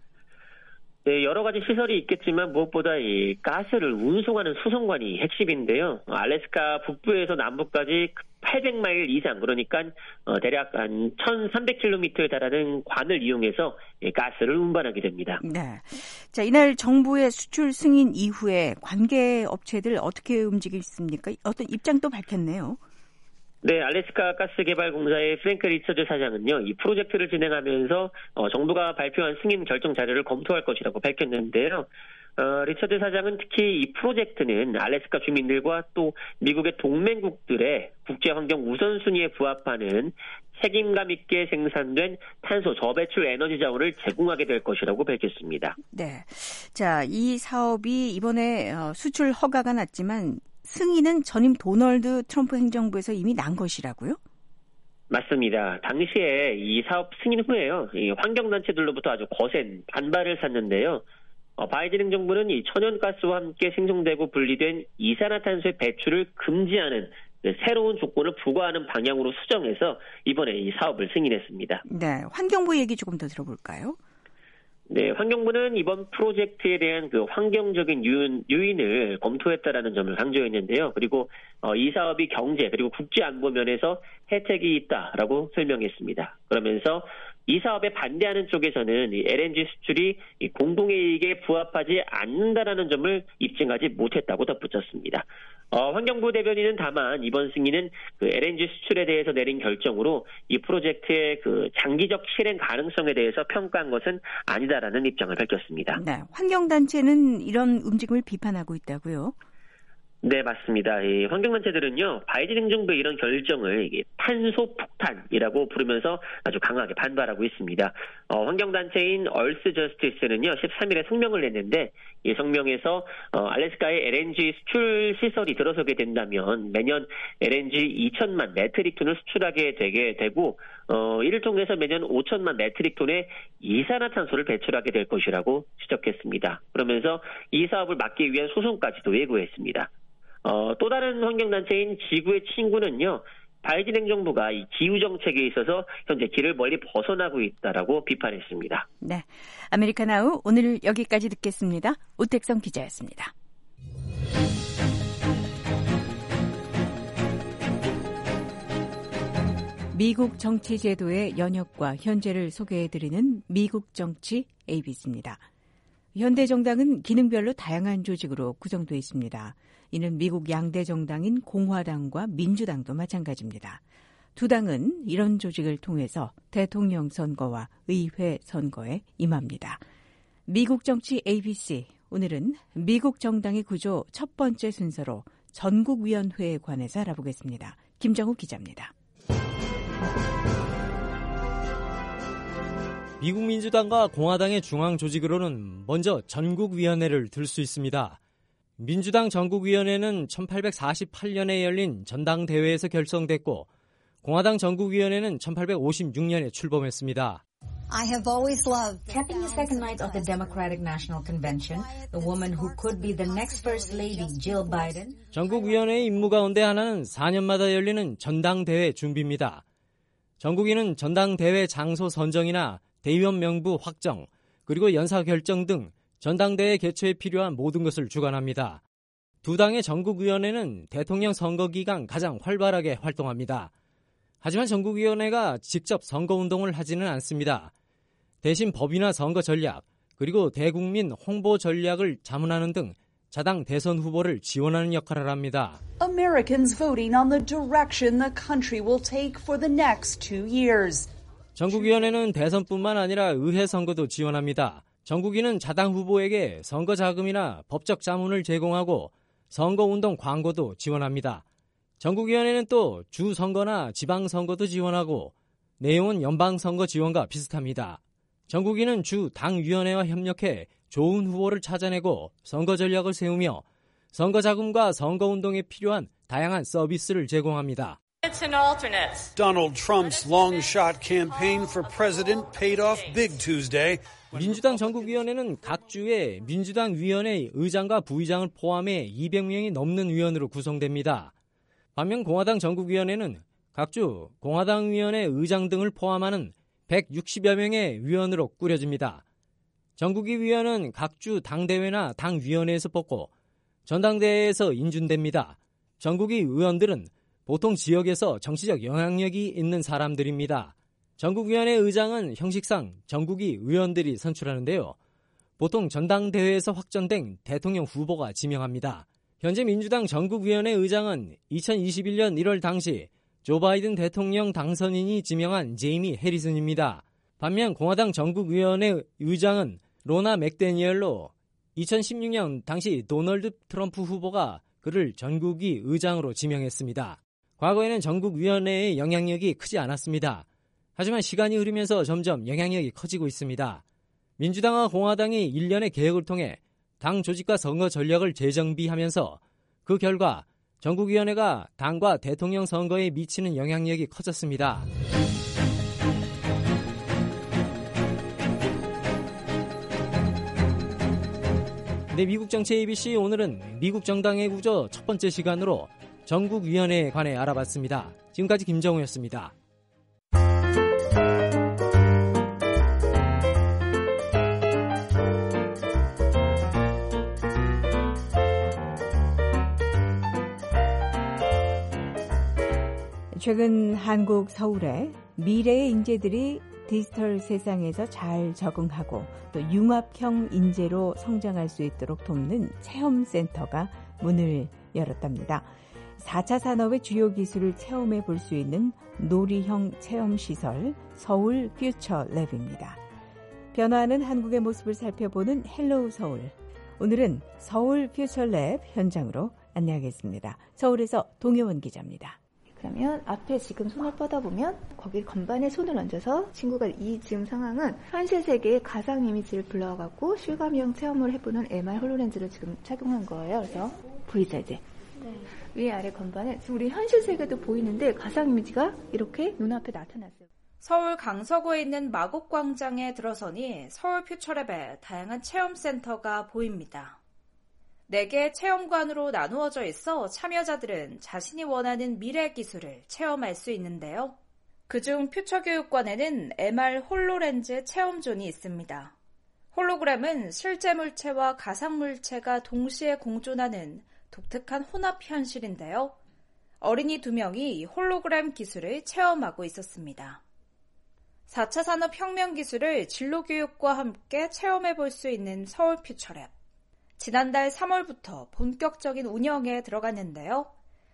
네, 여러 가지 시설이 있겠지만 무엇보다 이 가스를 운송하는 수송관이 핵심인데요. 알래스카 북부에서 남부까지 800마일 이상, 그러니까 대략 한 1,300km에 달하는 관을 이용해서 가스를 운반하게 됩니다. 네. 자, 이날 정부의 수출 승인 이후에 관계 업체들 어떻게 움직이겠습니까? 어떤 입장도 밝혔네요. 네, 알래스카 가스개발공사의 프랭크 리처드 사장은요, 이 프로젝트를 진행하면서 정부가 발표한 승인 결정 자료를 검토할 것이라고 밝혔는데요. 리처드 사장은 특히 이 프로젝트는 알래스카 주민들과 또 미국의 동맹국들의 국제환경 우선순위에 부합하는 책임감 있게 생산된 탄소 저배출 에너지 자원을 제공하게 될 것이라고 밝혔습니다. 네. 자, 이 사업이 이번에 수출 허가가 났지만 승인은 전임 도널드 트럼프 행정부에서 이미 난 것이라고요? 맞습니다. 당시에 이 사업 승인 후에요. 이 환경단체들로부터 아주 거센 반발을 샀는데요. 바이든 행정부는 이 천연가스와 함께 생성되고 분리된 이산화탄소의 배출을 금지하는 새로운 조건을 부과하는 방향으로 수정해서 이번에 이 사업을 승인했습니다. 네, 환경부 얘기 조금 더 들어볼까요? 네, 환경부는 이번 프로젝트에 대한 그 환경적인 요인을 검토했다라는 점을 강조했는데요. 그리고 이 사업이 경제 그리고 국제 안보 면에서 혜택이 있다라고 설명했습니다. 그러면서 이 사업에 반대하는 쪽에서는 이 LNG 수출이 이 공동의 이익에 부합하지 않는다라는 점을 입증하지 못했다고 덧붙였습니다. 환경부 대변인은 다만 이번 승인은 그 LNG 수출에 대해서 내린 결정으로 이 프로젝트의 그 장기적 실행 가능성에 대해서 평가한 것은 아니다라는 입장을 밝혔습니다. 네, 환경단체는 이런 움직임을 비판하고 있다고요? 네, 맞습니다. 이 환경단체들은요, 바이든 행정부의 이런 결정을 이게 탄소 폭탄이라고 부르면서 아주 강하게 반발하고 있습니다. 환경단체인 얼스 저스티스는요 13일에 성명을 냈는데 이 성명에서 알래스카에 LNG 수출 시설이 들어서게 된다면 매년 LNG 2천만 메트릭톤을 수출하게 되게 되고 이를 통해서 매년 5천만 메트릭톤의 이산화탄소를 배출하게 될 것이라고 지적했습니다. 그러면서 이 사업을 막기 위한 소송까지도 예고했습니다. 또 다른 환경단체인 지구의 친구는요. 바이든 행정부가 이 기후 정책에 있어서 현재 길을 멀리 벗어나고 있다라고 비판했습니다. 네, 아메리카나우 오늘 여기까지 듣겠습니다. 오택성 기자였습니다. 미국 정치 제도의 연역과 현재를 소개해드리는 미국 정치 ABC입니다. 현대 정당은 기능별로 다양한 조직으로 구성되어 있습니다. 이는 미국 양대 정당인 공화당과 민주당도 마찬가지입니다. 두 당은 이런 조직을 통해서 대통령 선거와 의회 선거에 임합니다. 미국 정치 ABC, 오늘은 미국 정당의 구조 첫 번째 순서로 전국위원회에 관해서 알아보겠습니다. 김정우 기자입니다. 미국 민주당과 공화당의 중앙 조직으로는 먼저 전국위원회를 들 수 있습니다. 민주당 전국위원회는 1848년에 열린 전당대회에서 결성됐고 공화당 전국위원회는 1856년에 출범했습니다. Capping the second night of the Democratic National Convention, the woman who could be the next First Lady, Jill Biden. 전국위원회의 임무 가운데 하나는 4년마다 열리는 전당대회 준비입니다. 전국위는 전당대회 장소 선정이나 대의원 명부 확정, 그리고 연사 결정 등 전당대회 개최에 필요한 모든 것을 주관합니다. 두 당의 전국위원회는 대통령 선거 기간 가장 활발하게 활동합니다. 하지만 전국위원회가 직접 선거운동을 하지는 않습니다. 대신 법이나 선거 전략, 그리고 대국민 홍보 전략을 자문하는 등 자당 대선 후보를 지원하는 역할을 합니다. Americans voting on the direction the country will take for the next 2 years. 전국위원회는 대선뿐만 아니라 의회 선거도 지원합니다. 전국위는 자당 후보에게 선거 자금이나 법적 자문을 제공하고 선거운동 광고도 지원합니다. 전국위원회는 또 주선거나 지방선거도 지원하고 내용은 연방선거 지원과 비슷합니다. 전국위는 주 당위원회와 협력해 좋은 후보를 찾아내고 선거 전략을 세우며 선거 자금과 선거운동에 필요한 다양한 서비스를 제공합니다. Donald Trump's long-shot campaign for president paid off big Tuesday. 민주당 전국위원회는 각 주에 민주당 위원회 의장과 부의장을 포함해 200명이 넘는 위원으로 구성됩니다. 반면 공화당 전국위원회는 각 주 공화당 위원회 의장 등을 포함하는 160여 명의 위원으로 꾸려집니다. 전국위 위원은 각 주 당대회나 당위원회에서 뽑고 전당대회에서 인준됩니다. 전국위 의원들은 보통 지역에서 정치적 영향력이 있는 사람들입니다. 전국위원회 의장은 형식상 전국위 의원들이 선출하는데요. 보통 전당대회에서 확정된 대통령 후보가 지명합니다. 현재 민주당 전국위원회 의장은 2021년 1월 당시 조 바이든 대통령 당선인이 지명한 제이미 해리슨입니다. 반면 공화당 전국위원회 의장은 로나 맥데니엘로 2016년 당시 도널드 트럼프 후보가 그를 전국위 의장으로 지명했습니다. 과거에는 전국위원회의 영향력이 크지 않았습니다. 하지만 시간이 흐르면서 점점 영향력이 커지고 있습니다. 민주당과 공화당이 1년의 개혁을 통해 당 조직과 선거 전략을 재정비하면서 그 결과 전국위원회가 당과 대통령 선거에 미치는 영향력이 커졌습니다. 네, 미국 정치 ABC 오늘은 미국 정당의 구조 첫 번째 시간으로 전국위원회에 관해 알아봤습니다. 지금까지 김정우였습니다. 최근 한국 서울에 미래의 인재들이 디지털 세상에서 잘 적응하고 또 융합형 인재로 성장할 수 있도록 돕는 체험센터가 문을 열었답니다. 4차 산업의 주요 기술을 체험해 볼 수 있는 놀이형 체험시설 서울 퓨처 랩입니다. 변화하는 한국의 모습을 살펴보는 헬로우 서울. 오늘은 서울 퓨처 랩 현장으로 안내하겠습니다. 서울에서 동효원 기자입니다. 그러면 앞에 지금 손을 뻗어보면 거기 건반에 손을 얹어서 친구가 이 지금 상황은 현실 세계의 가상 이미지를 불러와갖고 실감형 체험을 해보는 MR 홀로렌즈를 지금 착용한 거예요. 그래서 보이죠 이제? 네. 위아래 건반에 지금 우리 현실 세계도 보이는데 가상 이미지가 이렇게 눈앞에 나타났어요. 서울 강서구에 있는 마곡광장에 들어서니 서울 퓨처랩의 다양한 체험센터가 보입니다. 4개의 체험관으로 나누어져 있어 참여자들은 자신이 원하는 미래 기술을 체험할 수 있는데요. 그중 퓨처교육관에는 MR 홀로렌즈 체험존이 있습니다. 홀로그램은 실제 물체와 가상 물체가 동시에 공존하는 독특한 혼합 현실인데요. 어린이 2명이 홀로그램 기술을 체험하고 있었습니다. 4차 산업혁명 기술을 진로교육과 함께 체험해볼 수 있는 서울 퓨처랩. 지난달 3월부터 본격적인 운영에 들어갔는데요.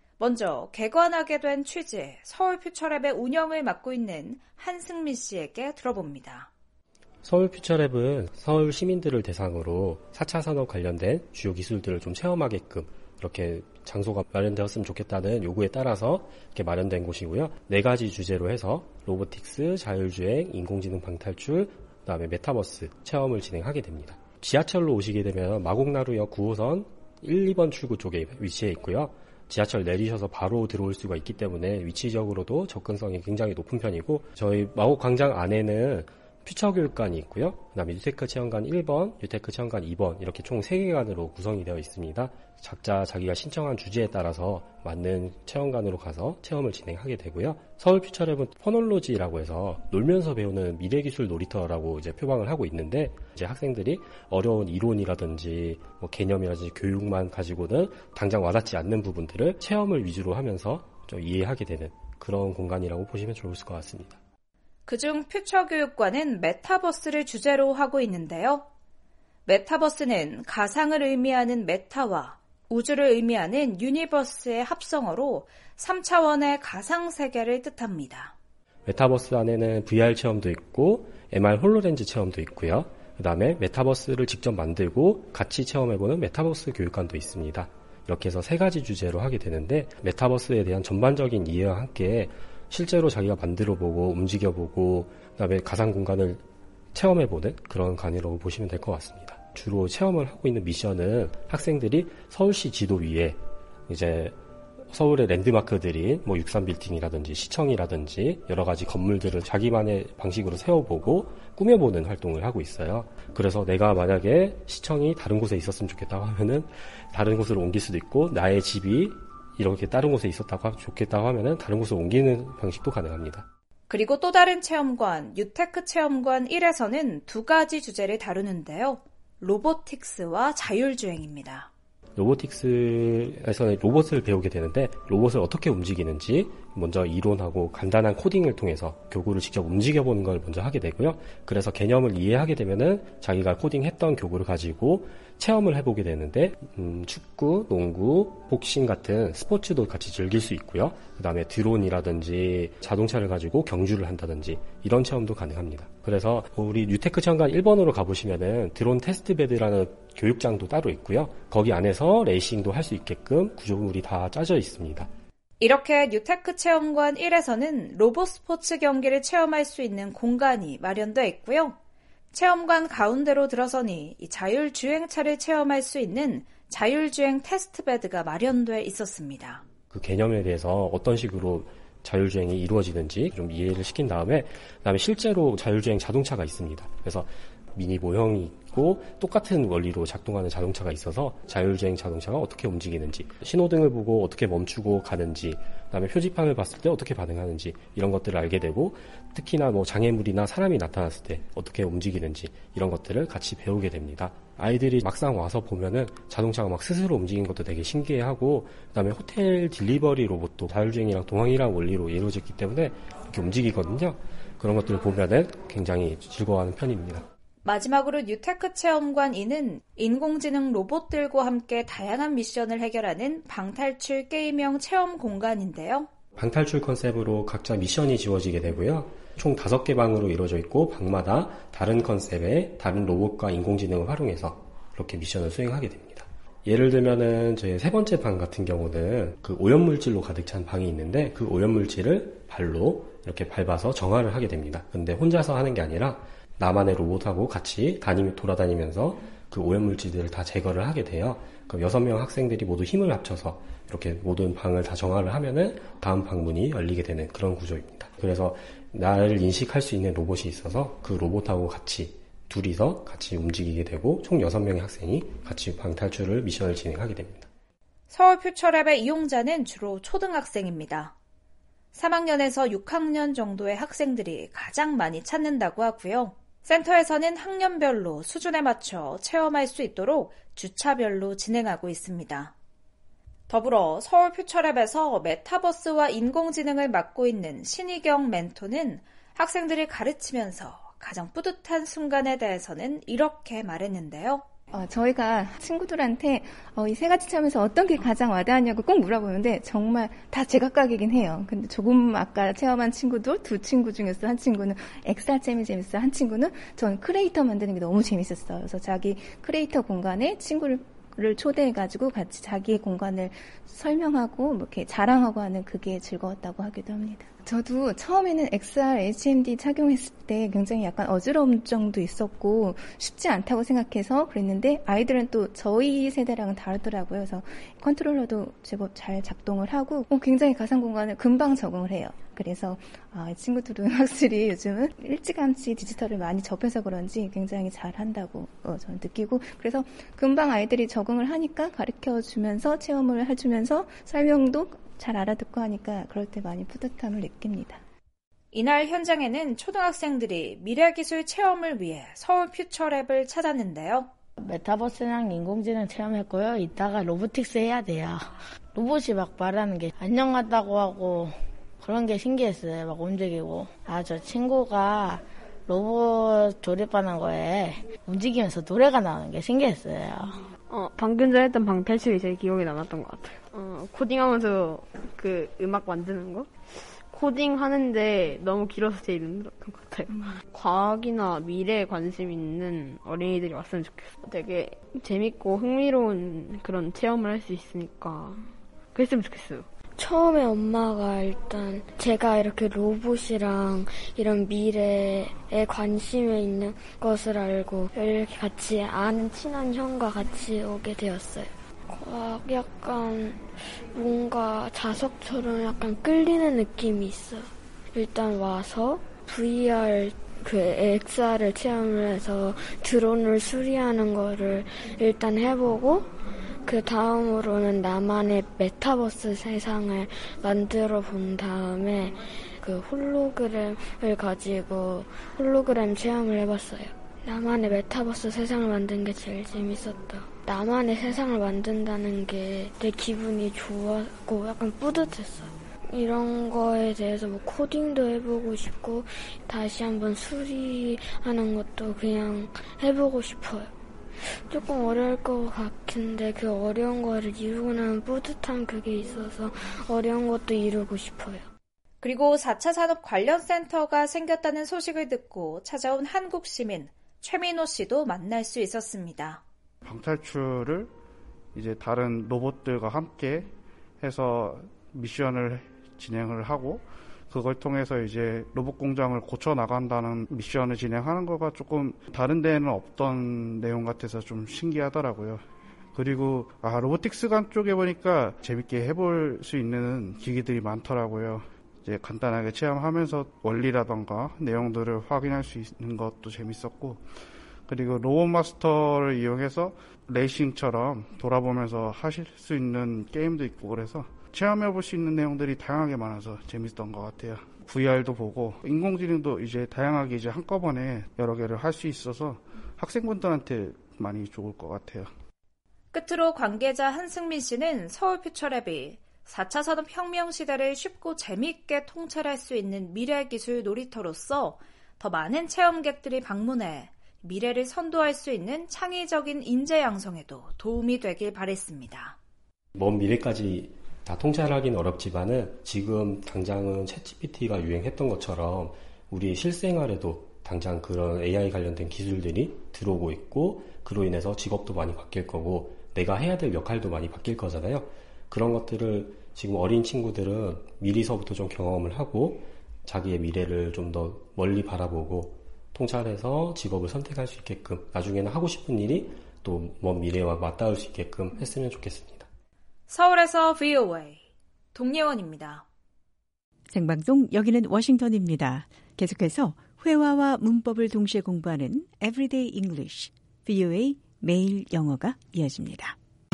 먼저 개관하게 된 취지에 서울 퓨처랩의 운영을 맡고 있는 한승민 씨에게 들어봅니다. 서울 퓨처랩은 서울 시민들을 대상으로 4차 산업 관련된 주요 기술들을 좀 체험하게끔 이렇게 장소가 마련되었으면 좋겠다는 요구에 따라서 이렇게 마련된 곳이고요. 4가지 주제로 해서 로보틱스, 자율주행, 인공지능 방탈출, 그다음에 메타버스 체험을 진행하게 됩니다. 지하철로 오시게 되면 마곡나루역 9호선 1, 2번 출구 쪽에 위치해 있고요. 지하철 내리셔서 바로 들어올 수가 있기 때문에 위치적으로도 접근성이 굉장히 높은 편이고 저희 마곡광장 안에는 퓨처교육관이 있고요. 그다음에 뉴테크 체험관 1번, 뉴테크 체험관 2번 이렇게 총 3개관으로 구성이 되어 있습니다. 각자 자기가 신청한 주제에 따라서 맞는 체험관으로 가서 체험을 진행하게 되고요. 서울 퓨처랩은 포놀로지라고 해서 놀면서 배우는 미래기술 놀이터라고 이제 표방을 하고 있는데 이제 학생들이 어려운 이론이라든지 뭐 개념이라든지 교육만 가지고는 당장 와닿지 않는 부분들을 체험을 위주로 하면서 좀 이해하게 되는 그런 공간이라고 보시면 좋을 것 같습니다. 그중 퓨처교육관은 메타버스를 주제로 하고 있는데요. 메타버스는 가상을 의미하는 메타와 우주를 의미하는 유니버스의 합성어로 3차원의 가상세계를 뜻합니다. 메타버스 안에는 VR 체험도 있고 MR 홀로렌즈 체험도 있고요. 그 다음에 메타버스를 직접 만들고 같이 체험해보는 메타버스 교육관도 있습니다. 이렇게 해서 3가지 주제로 하게 되는데 메타버스에 대한 전반적인 이해와 함께 실제로 자기가 만들어보고 움직여보고 그다음에 가상 공간을 체험해보는 그런 관이라고 보시면 될 것 같습니다. 주로 체험을 하고 있는 미션은 학생들이 서울시 지도 위에 이제 서울의 랜드마크들인 뭐 63빌딩이라든지 시청이라든지 여러 가지 건물들을 자기만의 방식으로 세워보고 꾸며보는 활동을 하고 있어요. 그래서 내가 만약에 시청이 다른 곳에 있었으면 좋겠다고 하면은 다른 곳으로 옮길 수도 있고 나의 집이 이렇게 다른 곳에 있었다고 좋겠다고 하면은 다른 곳으로 옮기는 방식도 가능합니다. 그리고 또 다른 체험관, 유테크 체험관 1에서는 2가지 주제를 다루는데요. 로보틱스와 자율주행입니다. 로보틱스에서는 로봇을 배우게 되는데 로봇을 어떻게 움직이는지 먼저 이론하고 간단한 코딩을 통해서 교구를 직접 움직여보는 걸 먼저 하게 되고요. 그래서 개념을 이해하게 되면은 자기가 코딩했던 교구를 가지고 체험을 해보게 되는데 축구, 농구, 복싱 같은 스포츠도 같이 즐길 수 있고요. 그 다음에 드론이라든지 자동차를 가지고 경주를 한다든지 이런 체험도 가능합니다. 그래서 우리 뉴테크 체험관 1번으로 가보시면은 드론 테스트베드라는 교육장도 따로 있고요. 거기 안에서 레이싱도 할 수 있게끔 구조물이 다 짜져 있습니다. 이렇게 뉴테크 체험관 1에서는 로봇 스포츠 경기를 체험할 수 있는 공간이 마련되어 있고요. 체험관 가운데로 들어서니 이 자율주행차를 체험할 수 있는 자율주행 테스트베드가 마련되어 있었습니다. 그 개념에 대해서 어떤 식으로 자율주행이 이루어지는지 좀 이해를 시킨 다음에 그다음에 실제로 자율주행 자동차가 있습니다. 그래서 미니 모형이 있고 똑같은 원리로 작동하는 자동차가 있어서 자율주행 자동차가 어떻게 움직이는지 신호등을 보고 어떻게 멈추고 가는지 그다음에 표지판을 봤을 때 어떻게 반응하는지 이런 것들을 알게 되고 특히나 뭐 장애물이나 사람이 나타났을 때 어떻게 움직이는지 이런 것들을 같이 배우게 됩니다. 아이들이 막상 와서 보면은 자동차가 막 스스로 움직이는 것도 되게 신기해하고 그다음에 호텔 딜리버리 로봇도 자율주행이랑 동항이랑 원리로 이루어졌기 때문에 이렇게 움직이거든요. 그런 것들을 보면은 굉장히 즐거워하는 편입니다. 마지막으로 뉴테크 체험관 2는 인공지능 로봇들과 함께 다양한 미션을 해결하는 방탈출 게임형 체험 공간인데요. 방탈출 컨셉으로 각자 미션이 지워지게 되고요. 총 5개 방으로 이루어져 있고 방마다 다른 컨셉의 다른 로봇과 인공지능을 활용해서 그렇게 미션을 수행하게 됩니다. 예를 들면은 저희 세 번째 방 같은 경우는 그 오염물질로 가득 찬 방이 있는데 그 오염물질을 발로 이렇게 밟아서 정화를 하게 됩니다. 근데 혼자서 하는 게 아니라 나만의 로봇하고 같이 돌아다니면서 그 오염물질들을 다 제거를 하게 돼요. 그럼 6명 학생들이 모두 힘을 합쳐서 이렇게 모든 방을 다 정화를 하면은 다음 방문이 열리게 되는 그런 구조입니다. 그래서 나를 인식할 수 있는 로봇이 있어서 그 로봇하고 둘이서 같이 움직이게 되고 총 6명의 학생이 같이 방탈출을 미션을 진행하게 됩니다. 서울 퓨처랩의 이용자는 주로 초등학생입니다. 3학년에서 6학년 정도의 학생들이 가장 많이 찾는다고 하고요. 센터에서는 학년별로 수준에 맞춰 체험할 수 있도록 주차별로 진행하고 있습니다. 더불어 서울 퓨처랩에서 메타버스와 인공지능을 맡고 있는 신희경 멘토는 학생들이 가르치면서 가장 뿌듯한 순간에 대해서는 이렇게 말했는데요. 저희가 친구들한테 이 세 가지 체험에서 어떤 게 가장 와닿았냐고 꼭 물어보는데 정말 다 제각각이긴 해요. 근데 조금 아까 체험한 친구도 두 친구 중에서 한 친구는 엑스트라 체험이 재밌어요. 한 친구는 전 크리에이터 만드는 게 너무 재밌었어요. 그래서 자기 크리에이터 공간에 친구를 초대해가지고 같이 자기의 공간을 설명하고 이렇게 자랑하고 하는 그게 즐거웠다고 하기도 합니다. 저도 처음에는 XR, HMD 착용했을 때 굉장히 약간 어지러움 정도 있었고 쉽지 않다고 생각해서 그랬는데 아이들은 또 저희 세대랑은 다르더라고요. 그래서 컨트롤러도 제법 잘 작동을 하고 굉장히 가상 공간을 금방 적응을 해요. 그래서 이 친구들은 확실히 요즘은 일찌감치 디지털을 많이 접해서 그런지 굉장히 잘한다고 저는 느끼고 그래서 금방 아이들이 적응을 하니까 가르쳐주면서 체험을 해주면서 설명도 잘 알아듣고 하니까 그럴 때 많이 뿌듯함을 느낍니다. 이날 현장에는 초등학생들이 미래기술 체험을 위해 서울 퓨처랩을 찾았는데요. 메타버스랑 인공지능 체험했고요. 이따가 로보틱스 해야 돼요. 로봇이 막 말하는 게 안녕하다고 하고 그런 게 신기했어요. 막 움직이고. 저 친구가 로봇 조립하는 거에 움직이면서 노래가 나오는 게 신기했어요. 방금 전에 했던 방탈출이 제일 기억에 남았던 것 같아요. 코딩하면서 그 음악 만드는 거? 코딩하는데 너무 길어서 제일 힘들었던 것 같아요. 과학이나 미래에 관심 있는 어린이들이 왔으면 좋겠어요. 되게 재밌고 흥미로운 그런 체험을 할 수 있으니까 그랬으면 좋겠어요. 처음에 엄마가 일단 제가 이렇게 로봇이랑 이런 미래에 관심이 있는 것을 알고 이렇게 같이 아는 친한 형과 같이 오게 되었어요. 약간 뭔가 자석처럼 약간 끌리는 느낌이 있어요. 일단 와서 VR XR을 체험을 해서 드론을 수리하는 거를 일단 해보고 그 다음으로는 나만의 메타버스 세상을 만들어 본 다음에 그 홀로그램을 가지고 홀로그램 체험을 해봤어요. 나만의 메타버스 세상을 만든 게 제일 재밌었다. 나만의 세상을 만든다는 게 내 기분이 좋았고 약간 뿌듯했어요. 이런 거에 대해서 뭐 코딩도 해보고 싶고 다시 한번 수리하는 것도 그냥 해보고 싶어요. 조금 어려울 것 같은데 그 어려운 거를 이루고 나면 뿌듯한 그게 있어서 어려운 것도 이루고 싶어요. 그리고 4차 산업 관련 센터가 생겼다는 소식을 듣고 찾아온 한국 시민 최민호 씨도 만날 수 있었습니다. 방탈출을 이제 다른 로봇들과 함께 해서 미션을 진행을 하고 그걸 통해서 이제 로봇 공장을 고쳐 나간다는 미션을 진행하는 거가 조금 다른 데에는 없던 내용 같아서 좀 신기하더라고요. 그리고 로보틱스관 쪽에 보니까 재밌게 해볼 수 있는 기기들이 많더라고요. 이제 간단하게 체험하면서 원리라던가 내용들을 확인할 수 있는 것도 재밌었고, 그리고 로봇마스터를 이용해서 레이싱처럼 돌아보면서 하실 수 있는 게임도 있고 그래서 체험해볼 수 있는 내용들이 다양하게 많아서 재밌었던 것 같아요. VR도 보고 인공지능도 이제 다양하게 이제 한꺼번에 여러 개를 할 수 있어서 학생분들한테 많이 좋을 것 같아요. 끝으로 관계자 한승민 씨는 서울 퓨처랩이 4차 산업혁명 시대를 쉽고 재미있게 통찰할 수 있는 미래기술 놀이터로서 더 많은 체험객들이 방문해 미래를 선도할 수 있는 창의적인 인재 양성에도 도움이 되길 바랬습니다. 먼 미래까지 다 통찰하기는 어렵지만은 지금 당장은 챗GPT가 유행했던 것처럼 우리 실생활에도 당장 그런 AI 관련된 기술들이 들어오고 있고 그로 인해서 직업도 많이 바뀔 거고 내가 해야 될 역할도 많이 바뀔 거잖아요. 그런 것들을 지금 어린 친구들은 미리서부터 좀 경험을 하고 자기의 미래를 좀 더 멀리 바라보고 통찰해서 직업을 선택할 수 있게끔 나중에는 하고 싶은 일이 또 먼 미래와 맞닿을 수 있게끔 했으면 좋겠습니다. 서울에서 VOA 동예원입니다. 생방송 여기는 워싱턴입니다. 계속해서 회화와 문법을 동시에 공부하는 Everyday English, VOA 매일 영어가 이어집니다.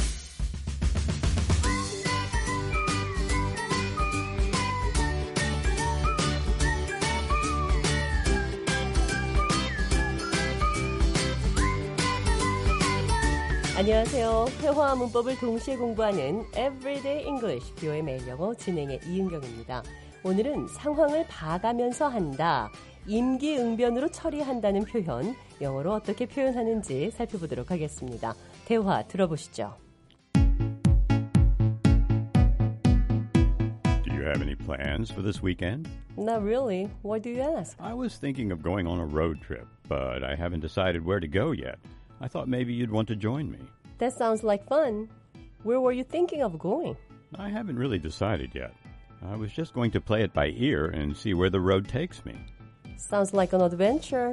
안녕하세요. 회화와 문법을 동시에 공부하는 Everyday English, VOA 매일 영어 진행의 이은경입니다. 오늘은 상황을 봐가면서 한다, 임기응변으로 처리한다는 표현, 영어로 어떻게 표현하는지 살펴보도록 하겠습니다. 대화 들어보시죠. Do you have any plans for this weekend? Not really. Why do you ask? I was thinking of going on a road trip, but I haven't decided where to go yet. I thought maybe you'd want to join me. That sounds like fun. Where were you thinking of going? I haven't really decided yet. I was just going to play it by ear and see where the road takes me. Sounds like an adventure.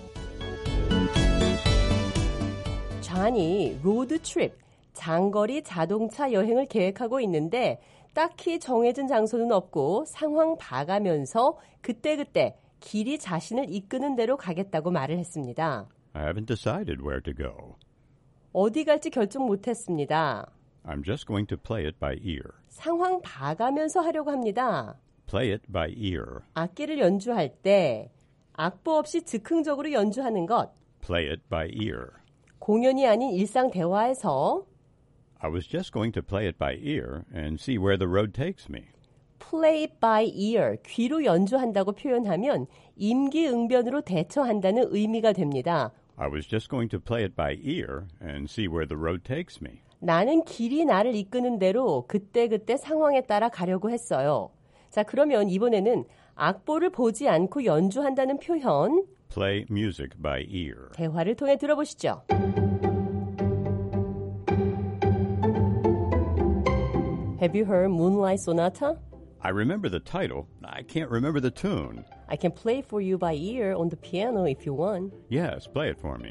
잔이 로드 트립, 장거리 자동차 여행을 계획하고 있는데 딱히 정해진 장소는 없고 상황 봐가면서 그때그때 길이 자신을 이끄는 대로 가겠다고 말을 했습니다. I haven't decided where to go. 어디 갈지 결정 못했습니다. I'm just going to play it by ear. 상황 봐가면서 하려고 합니다. Play it by ear. 악기를 연주할 때 악보 없이 즉흥적으로 연주하는 것. Play it by ear. 공연이 아닌 일상 대화에서 I was just going to play it by ear and see where the road takes me. play it by ear, 귀로 연주한다고 표현하면 임기응변으로 대처한다는 의미가 됩니다. I was just going to play it by ear and see where the road takes me. 나는 길이 나를 이끄는 대로 그때그때 상황에 따라 가려고 했어요. 자, 그러면 이번에는 악보를 보지 않고 연주한다는 표현 Play music by ear. 대화를 통해 들어보시죠. Have you heard Moonlight Sonata? I remember the title. I can't remember the tune. I can play for you by ear on the piano if you want. Yes, play it for me.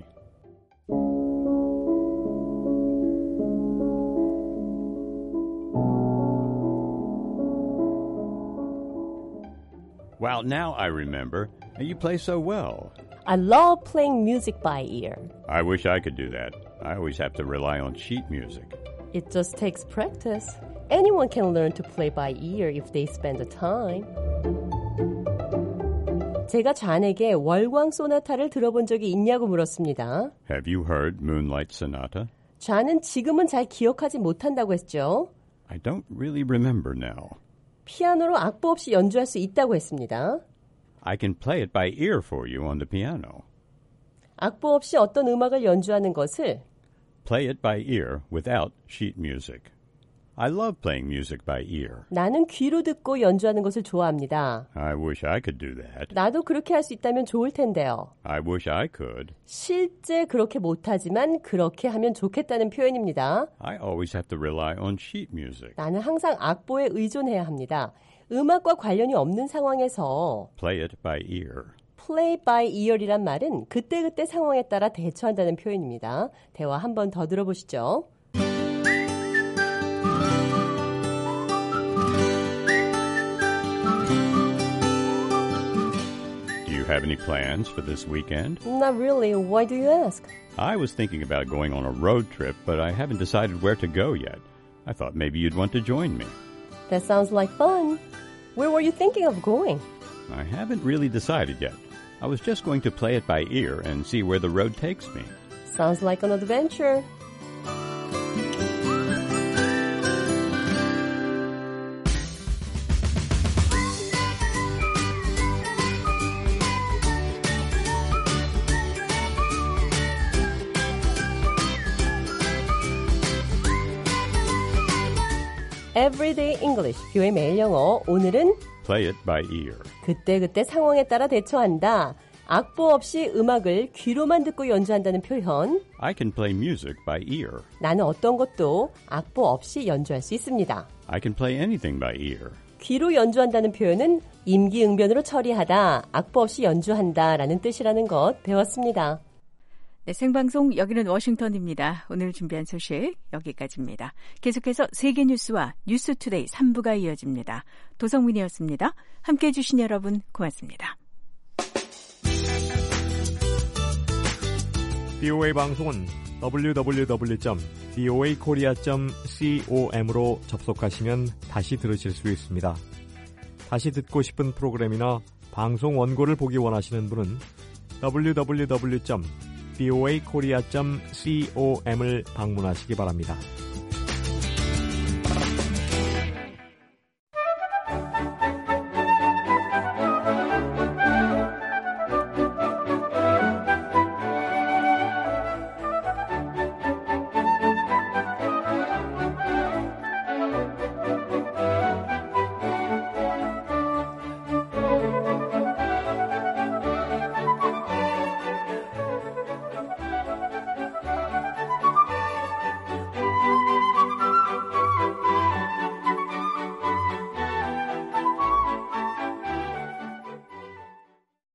Wow, now I remember. You play so well. I love playing music by ear. I wish I could do that. I always have to rely on sheet music. It just takes practice. Anyone can learn to play by ear if they spend the time. 제가 잔에게 월광 소나타를 들어본 적이 있냐고 물었습니다. Have you heard Moonlight Sonata? 잔은 지금은 잘 기억하지 못한다고 했죠. I don't really remember now. 피아노로 악보 없이 연주할 수 있다고 했습니다. I can play it by ear for you on the piano. 악보 없이 어떤 음악을 연주하는 것을 Play it by ear without sheet music. I love playing music by ear. 나는 귀로 듣고 연주하는 것을 좋아합니다. I wish I could do that. 나도 그렇게 할 수 있다면 좋을 텐데요. I wish I could. 실제 그렇게 못하지만 그렇게 하면 좋겠다는 표현입니다. I always have to rely on sheet music. 나는 항상 악보에 의존해야 합니다. 음악과 관련이 없는 상황에서 Play it by ear. play by ear이란 말은 그때그때 상황에 따라 대처한다는 표현입니다. 대화 한 번 더 들어보시죠. Do you have any plans for this weekend? Not really. Why do you ask? I was thinking about going on a road trip, but I haven't decided where to go yet. I thought maybe you'd want to join me. That sounds like fun. Where were you thinking of going? I haven't really decided yet. I was just going to play it by ear and see where the road takes me. Sounds like an adventure. Everyday English, 뷰의 매일 영어. 오늘은 Play it by ear. 그때그때 상황에 따라 대처한다. 악보 없이 음악을 귀로만 듣고 연주한다는 표현. I can play music by ear. 나는 어떤 것도 악보 없이 연주할 수 있습니다. I can play anything by ear. 귀로 연주한다는 표현은 임기응변으로 처리하다, 악보 없이 연주한다 라는 뜻이라는 것 배웠습니다. 네, 생방송 여기는 워싱턴입니다. 오늘 준비한 소식 여기까지입니다. 계속해서 세계뉴스와 뉴스투데이 3부가 이어집니다. 도성민이었습니다. 함께해 주신 여러분 고맙습니다. BOA 방송은 www.boakorea.com으로 접속하시면 다시 들으실 수 있습니다. 다시 듣고 싶은 프로그램이나 방송 원고를 보기 원하시는 분은 www.boakorea.com을 방문하시기 바랍니다.